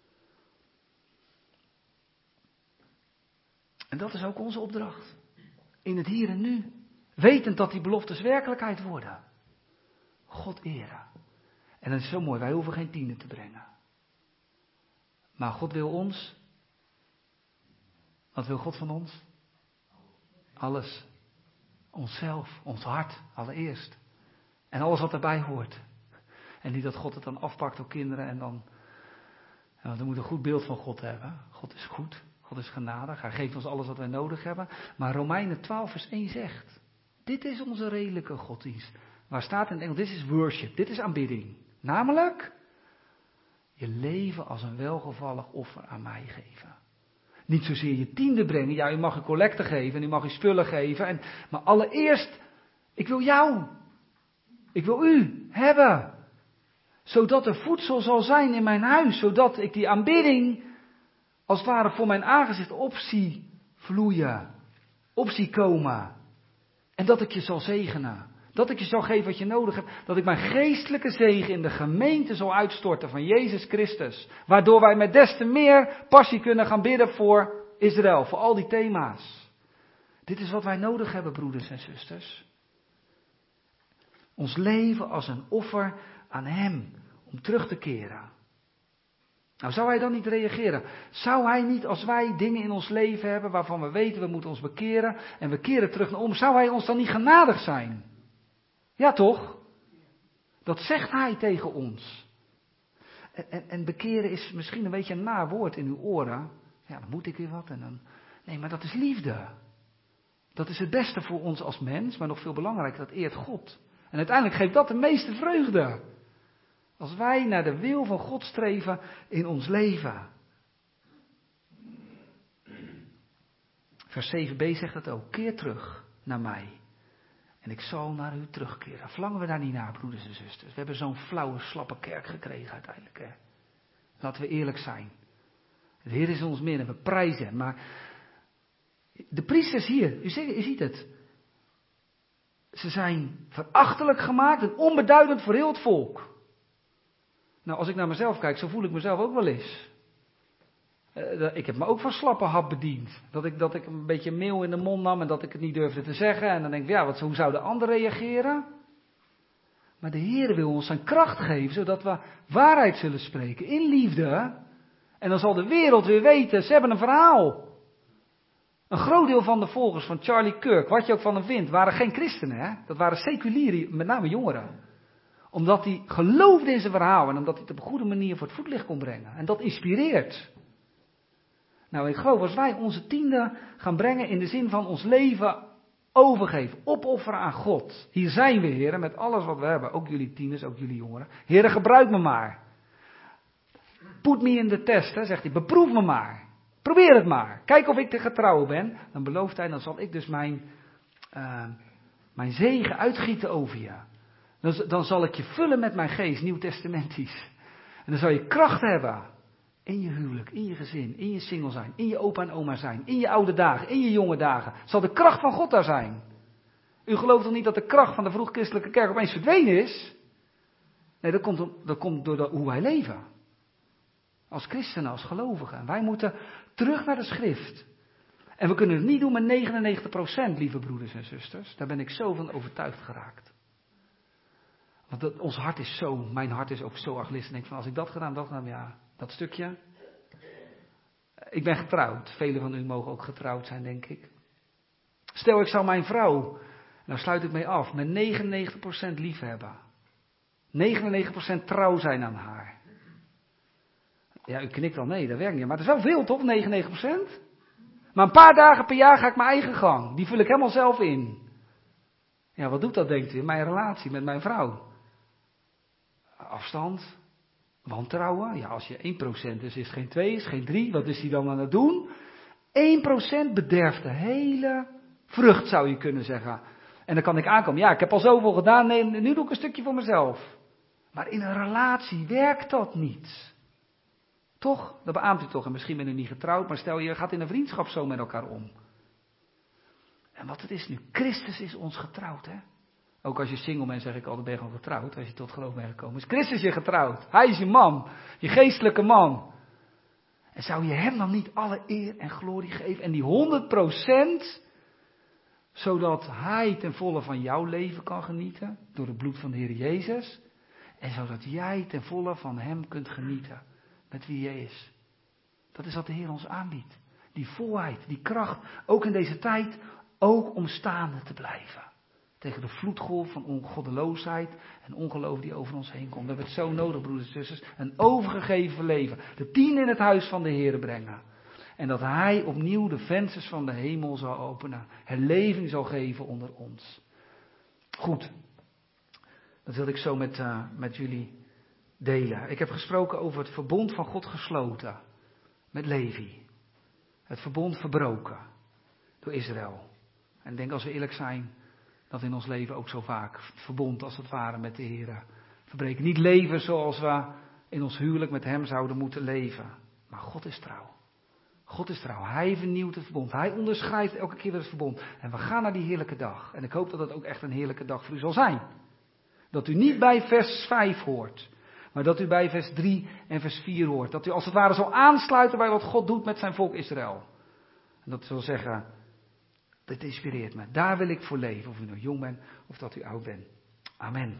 En dat is ook onze opdracht. In het hier en nu. Wetend dat die beloftes werkelijkheid worden. God eren. En dat is zo mooi, wij hoeven geen tiende te brengen. Maar God wil ons. Wat wil God van ons? Alles. Onszelf, ons hart, allereerst. En alles wat erbij hoort. En niet dat God het dan afpakt door kinderen en dan... Want we moeten een goed beeld van God hebben. God is goed, God is genadig, hij geeft ons alles wat wij nodig hebben. Maar Romeinen 12 vers 1 zegt... Dit is onze redelijke godsdienst. Waar staat in het Engels, dit is worship, dit is aanbidding. Namelijk... Je leven als een welgevallig offer aan mij geven. Niet zozeer je tiende brengen. Ja, u mag je collecte geven en u mag je spullen geven. Maar allereerst, ik wil jou. Ik wil u hebben. Zodat er voedsel zal zijn in mijn huis. Zodat ik die aanbidding als het ware voor mijn aangezicht op zie vloeien. Op zie komen. En dat ik je zal zegenen. Dat ik je zal geven wat je nodig hebt. Dat ik mijn geestelijke zegen in de gemeente zal uitstorten van Jezus Christus. Waardoor wij met des te meer passie kunnen gaan bidden voor Israël. Voor al die thema's. Dit is wat wij nodig hebben, broeders en zusters. Ons leven als een offer aan Hem. Om terug te keren. Nou, zou Hij dan niet reageren? Zou Hij niet, als wij dingen in ons leven hebben waarvan we weten we moeten ons bekeren. En we keren terug naar om. Zou Hij ons dan niet genadig zijn? Ja toch? Dat zegt hij tegen ons. En bekeren is misschien een beetje een naar woord in uw oren. Ja, dan moet ik weer wat. Nee, maar dat is liefde. Dat is het beste voor ons als mens. Maar nog veel belangrijker, dat eert God. En uiteindelijk geeft dat de meeste vreugde. Als wij naar de wil van God streven in ons leven. Vers 7b zegt het ook. Keer terug naar mij. En ik zal naar u terugkeren. Verlangen we daar niet naar, broeders en zusters? We hebben zo'n flauwe, slappe kerk gekregen uiteindelijk. Hè? Laten we eerlijk zijn. De Heer is in ons midden, we prijzen hem. Maar de priesters hier, u ziet het. Ze zijn verachtelijk gemaakt en onbeduidend voor heel het volk. Nou, als ik naar mezelf kijk, zo voel ik mezelf ook wel eens. Ik heb me ook van slappe hap bediend. Dat ik een beetje meel in de mond nam en dat ik het niet durfde te zeggen. En dan denk ik, ja, hoe zou de ander reageren? Maar de Heer wil ons zijn kracht geven, zodat we waarheid zullen spreken in liefde. En dan zal de wereld weer weten, ze hebben een verhaal. Een groot deel van de volgers van Charlie Kirk, wat je ook van hem vindt, waren geen christenen. Hè? Dat waren seculieren, met name jongeren. Omdat hij geloofde in zijn verhaal en omdat hij het op een goede manier voor het voetlicht kon brengen. En dat inspireert. Nou, ik geloof, als wij onze tiende gaan brengen in de zin van ons leven overgeven, opofferen aan God. Hier zijn we, heren, met alles wat we hebben. Ook jullie tieners, ook jullie jongeren. Heren, gebruik me maar. Put me in de test, hè, zegt hij. Beproef me maar. Probeer het maar. Kijk of ik te getrouw ben. Dan belooft hij, dan zal ik dus mijn zegen uitgieten over je. Dan zal ik je vullen met mijn geest, nieuwtestamentisch. En dan zal je kracht hebben. In je huwelijk, in je gezin, in je single zijn, in je opa en oma zijn, in je oude dagen, in je jonge dagen. Zal de kracht van God daar zijn. U gelooft toch niet dat de kracht van de vroeg-christelijke kerk opeens verdwenen is? Nee, dat komt door hoe wij leven. Als christenen, als gelovigen. En wij moeten terug naar de schrift. En we kunnen het niet doen met 99%, lieve broeders en zusters. Daar ben ik zo van overtuigd geraakt. Want ons hart is zo, mijn hart is ook zo arglist. En denk van, als ik dat gedaan, ja, dat stukje. Ik ben getrouwd. Velen van u mogen ook getrouwd zijn, denk ik. Stel, ik zou mijn vrouw, nou sluit ik mee af, met 99% liefhebben. 99% trouw zijn aan haar. Ja, u knikt al, nee, dat werkt niet. Maar het is wel veel, toch, 99%? Maar een paar dagen per jaar ga ik mijn eigen gang. Die vul ik helemaal zelf in. Ja, wat doet dat, denkt u, in mijn relatie met mijn vrouw? Afstand, wantrouwen. Ja, als je 1% is het geen 2, is geen 3. Wat is hij dan aan het doen? 1% bederft de hele vrucht, zou je kunnen zeggen. En dan kan ik aankomen. Ja, ik heb al zoveel gedaan. Nee, nu doe ik een stukje voor mezelf. Maar in een relatie werkt dat niet. Toch? Dat beaamt u toch. En misschien ben u niet getrouwd. Maar stel je gaat in een vriendschap zo met elkaar om. En wat het is nu. Christus is ons getrouwd, hè. Ook als je single bent, zeg ik altijd, ben je gewoon getrouwd. Als je tot geloof bent gekomen. Is Christus je getrouwd? Hij is je man. Je geestelijke man. En zou je hem dan niet alle eer en glorie geven? En die 100%, zodat hij ten volle van jouw leven kan genieten. Door het bloed van de Heer Jezus. En zodat jij ten volle van hem kunt genieten. Met wie je is. Dat is wat de Heer ons aanbiedt. Die volheid, die kracht. Ook in deze tijd. Ook om staande te blijven. Tegen de vloedgolf van ongoddeloosheid en ongeloof die over ons heen komt. We hebben het zo nodig, broeders en zusters. Een overgegeven leven. De 10 in het huis van de Heer brengen. En dat Hij opnieuw de vensters van de hemel zal openen. Herleving zal geven onder ons. Goed. Dat wil ik zo met jullie delen. Ik heb gesproken over het verbond van God gesloten. Met Levi. Het verbond verbroken. Door Israël. En ik denk als we eerlijk zijn. Dat in ons leven ook zo vaak het verbond als het ware met de Heer verbreken. Niet leven zoals we in ons huwelijk met Hem zouden moeten leven. Maar God is trouw. God is trouw. Hij vernieuwt het verbond. Hij onderschrijft elke keer weer het verbond. En we gaan naar die heerlijke dag. En ik hoop dat het ook echt een heerlijke dag voor u zal zijn. Dat u niet bij vers 5 hoort. Maar dat u bij vers 3 en vers 4 hoort. Dat u als het ware zal aansluiten bij wat God doet met zijn volk Israël. En dat wil zeggen... Dit inspireert me. Daar wil ik voor leven. Of u nou jong bent of dat u oud bent. Amen.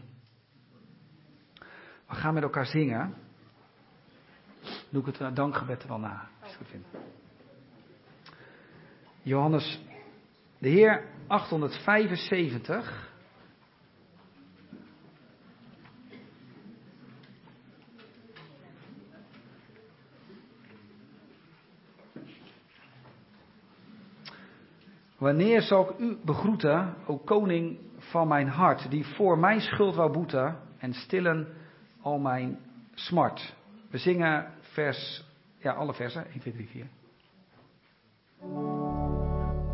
We gaan met elkaar zingen. Doe ik het dankgebed er wel na. Als je het vindt. Johannes, de Heer 875. Wanneer zal ik u begroeten, o koning van mijn hart, die voor mijn schuld wou boeten en stillen al mijn smart. We zingen alle versen, 1, 2, 3, 4.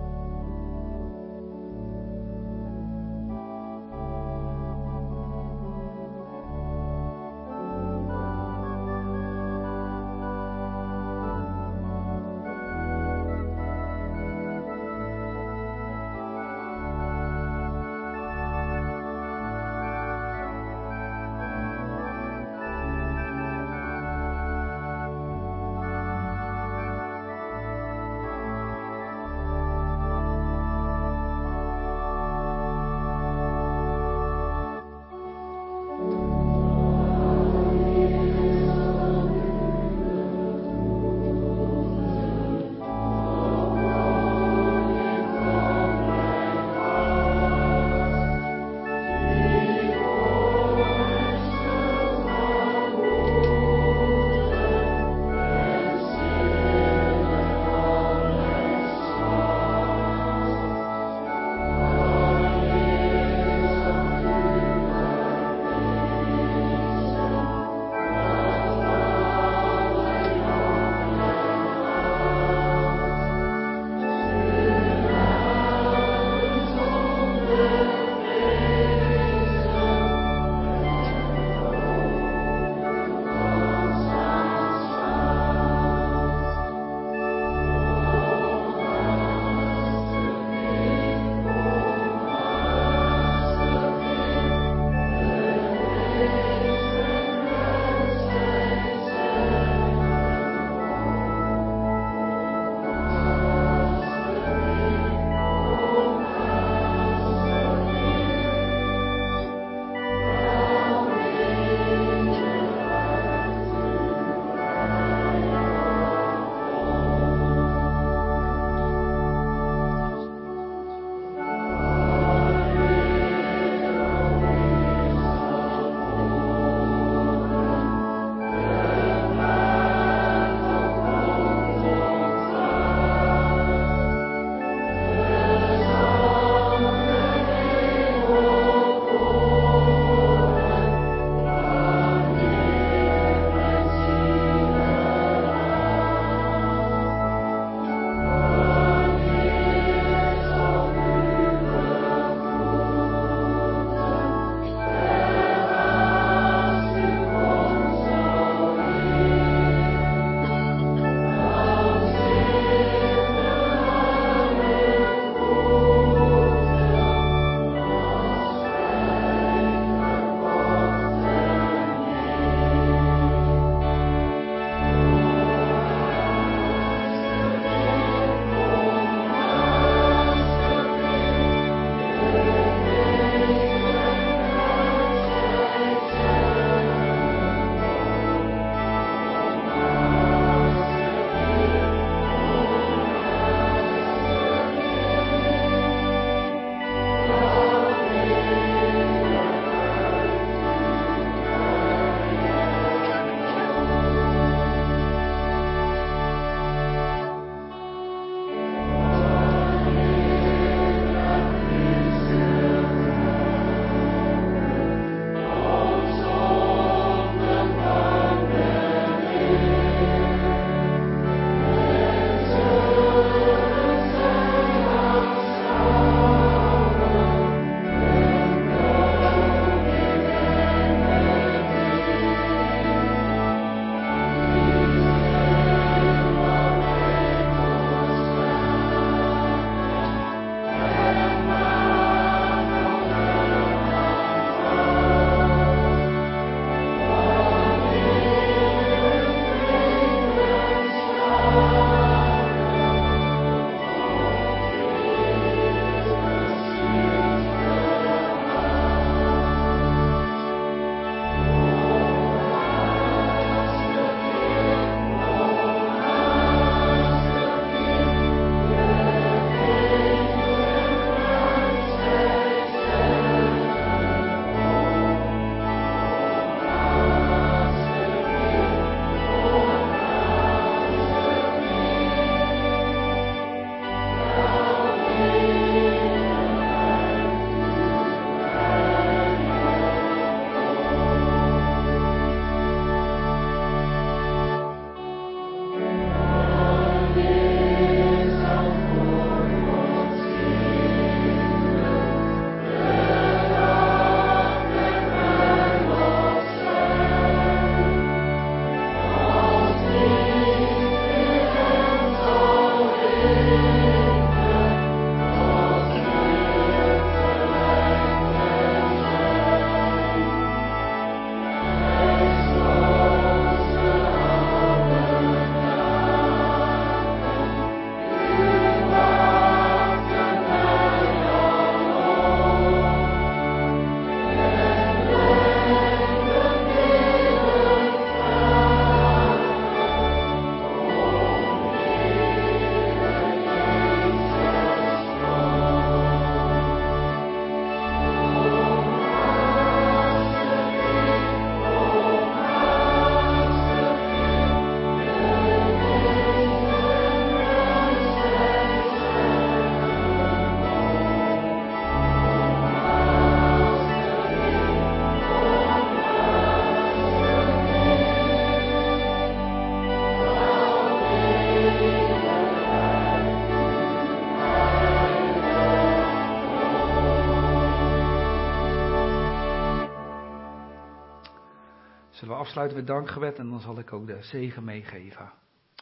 Zullen we afsluiten met dankgebed en dan zal ik ook de zegen meegeven.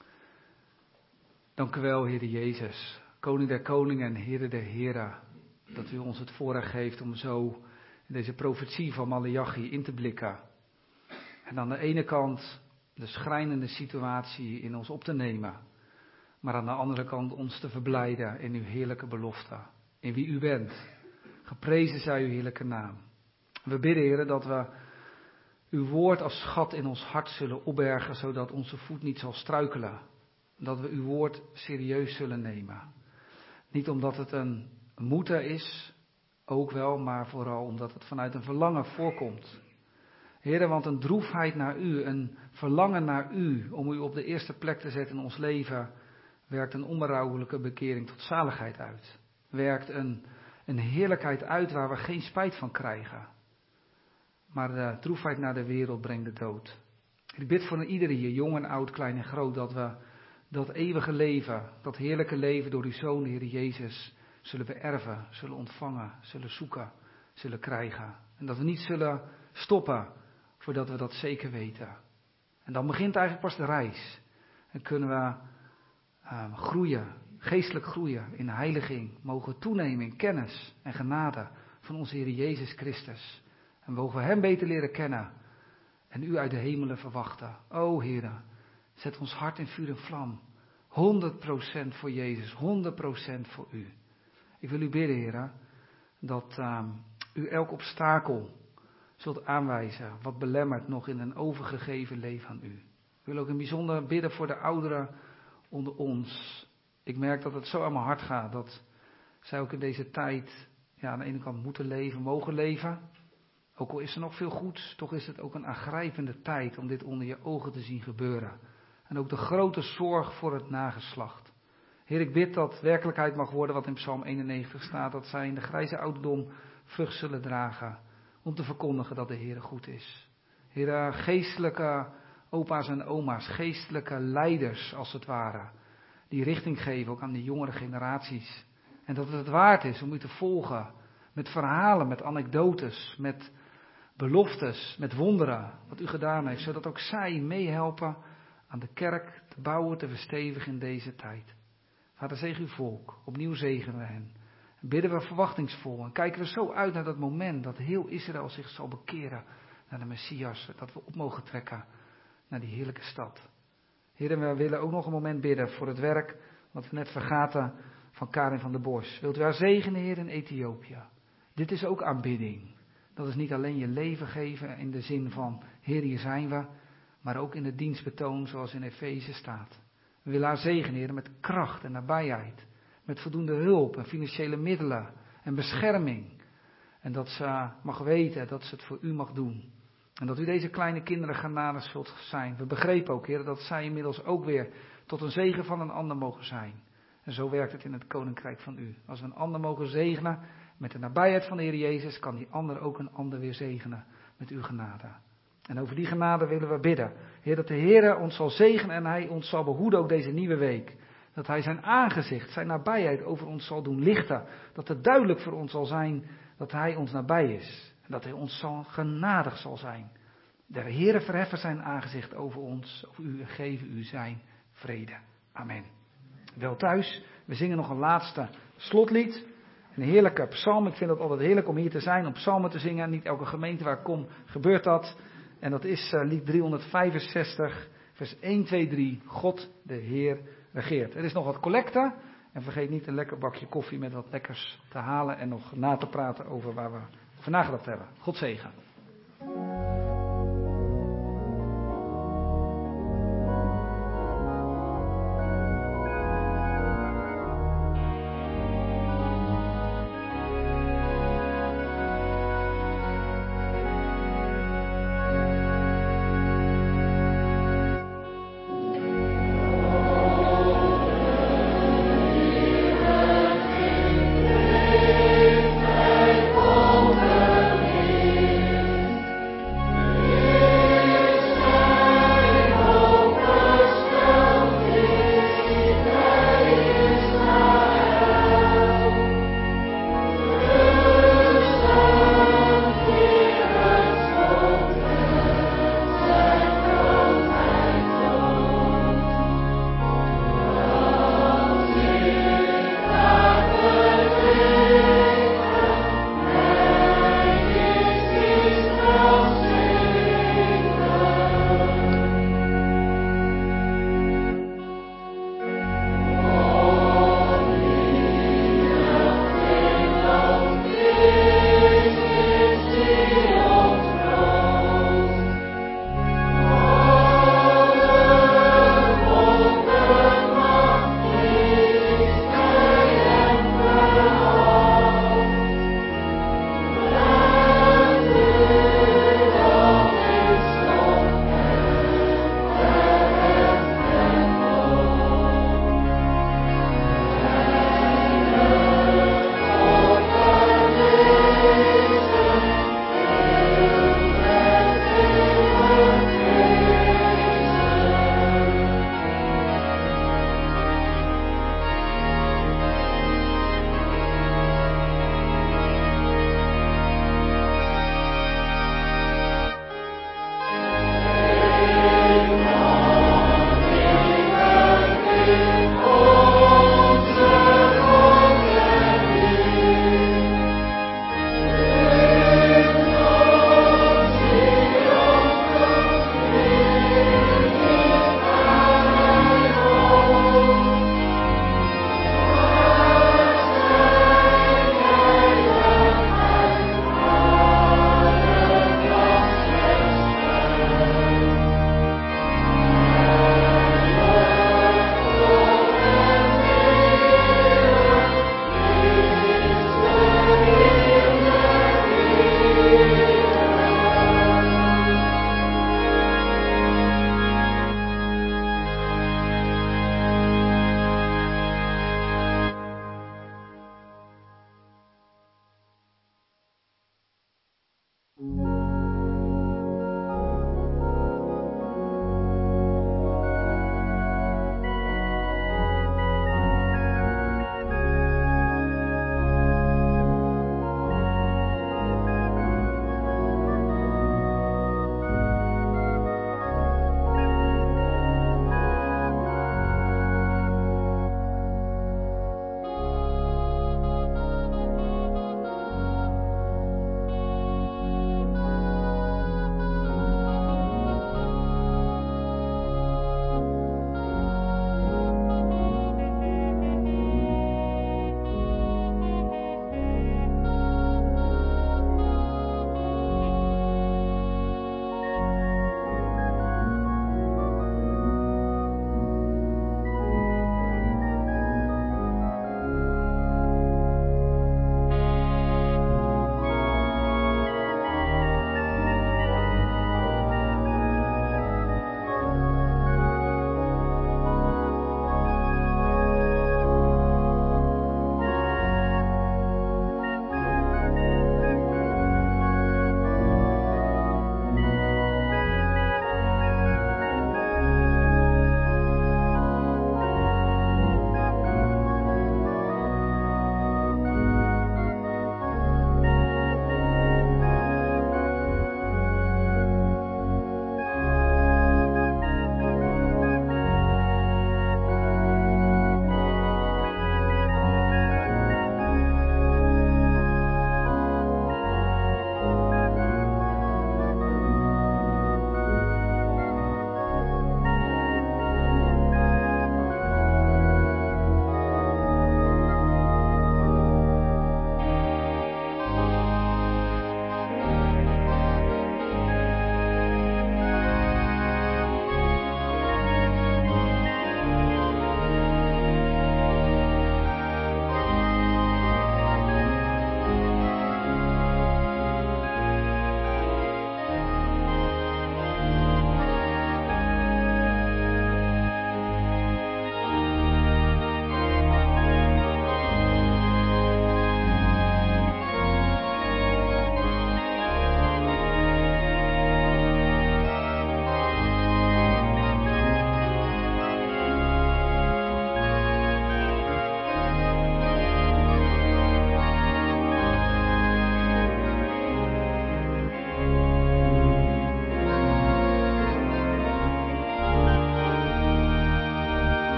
Dank u wel, Heer Jezus, Koning der Koningen en Heere der Heren, dat u ons het voorrecht geeft om zo in deze profetie van Maleachi in te blikken. En aan de ene kant de schrijnende situatie in ons op te nemen, maar aan de andere kant ons te verblijden in uw heerlijke belofte, in wie u bent. Geprezen zij uw heerlijke naam. We bidden, Heer, dat we uw woord als schat in ons hart zullen opbergen, zodat onze voet niet zal struikelen. Dat we uw woord serieus zullen nemen. Niet omdat het een moeten is, ook wel, maar vooral omdat het vanuit een verlangen voorkomt. Heer, want een droefheid naar u, een verlangen naar u, om u op de eerste plek te zetten in ons leven, werkt een onberouwelijke bekering tot zaligheid uit. Werkt een heerlijkheid uit waar we geen spijt van krijgen. Maar de droefheid naar de wereld brengt de dood. Ik bid voor ieder hier, jong en oud, klein en groot, dat we dat eeuwige leven, dat heerlijke leven door uw Zoon, de Heer Jezus, zullen beërven, zullen ontvangen, zullen zoeken, zullen krijgen. En dat we niet zullen stoppen voordat we dat zeker weten. En dan begint eigenlijk pas de reis. En kunnen we groeien, geestelijk groeien in heiliging, mogen toenemen in kennis en genade van onze Heer Jezus Christus. En mogen we Hem beter leren kennen en u uit de hemelen verwachten. O Heere, zet ons hart in vuur en vlam. 100% voor Jezus, 100% voor u. Ik wil u bidden, Heere, dat u elk obstakel zult aanwijzen wat belemmert nog in een overgegeven leven aan u. Ik wil ook in het bijzonder bidden voor de ouderen onder ons. Ik merk dat het zo aan mijn hart gaat, dat zij ook in deze tijd aan de ene kant moeten leven, mogen leven. Ook al is er nog veel goeds, toch is het ook een aangrijpende tijd om dit onder je ogen te zien gebeuren. En ook de grote zorg voor het nageslacht. Heer, ik bid dat werkelijkheid mag worden wat in Psalm 91 staat, dat zij in de grijze ouderdom vrucht zullen dragen, om te verkondigen dat de Heer goed is. Heer, geestelijke opa's en oma's, geestelijke leiders als het ware, die richting geven ook aan de jongere generaties. En dat het waard is om u te volgen, met verhalen, met anekdotes, met beloftes, met wonderen, wat u gedaan heeft, zodat ook zij meehelpen aan de kerk te bouwen, te verstevigen in deze tijd. Vader, zegen uw volk, opnieuw zegenen we hen. En bidden we verwachtingsvol en kijken we zo uit naar dat moment dat heel Israël zich zal bekeren naar de Messias, dat we op mogen trekken naar die heerlijke stad. Heer, we willen ook nog een moment bidden voor het werk wat we net vergaten van Karin van der Bos. Wilt u haar zegenen, Heer, in Ethiopië? Dit is ook aanbidding. Dat is niet alleen je leven geven in de zin van, Heer, hier zijn we, maar ook in het dienstbetoon zoals in Efeze staat. We willen haar zegenen, Heer, met kracht en nabijheid, met voldoende hulp en financiële middelen en bescherming. En dat ze mag weten dat ze het voor u mag doen. En dat u deze kleine kinderen genadig zult zijn. We begrepen ook, Heer, dat zij inmiddels ook weer tot een zegen van een ander mogen zijn. En zo werkt het in het koninkrijk van u. Als we een ander mogen zegenen met de nabijheid van de Heer Jezus, kan die ander ook een ander weer zegenen met uw genade. En over die genade willen we bidden. Heer, dat de Heer ons zal zegenen en Hij ons zal behoeden ook deze nieuwe week. Dat Hij zijn aangezicht, zijn nabijheid over ons zal doen lichten. Dat het duidelijk voor ons zal zijn dat Hij ons nabij is. En dat Hij ons genadig zal zijn. De Heere verheffen zijn aangezicht over ons, over u en geven u zijn vrede. Amen. Wel thuis, we zingen nog een laatste slotlied. Een heerlijke psalm. Ik vind het altijd heerlijk om hier te zijn, om psalmen te zingen. Niet elke gemeente waar ik kom gebeurt dat. En dat is lied 365, vers 1, 2, 3. God de Heer regeert. Er is nog wat collecte. En vergeet niet een lekker bakje koffie met wat lekkers te halen en nog na te praten over waar we over nagedacht hebben. God zegen.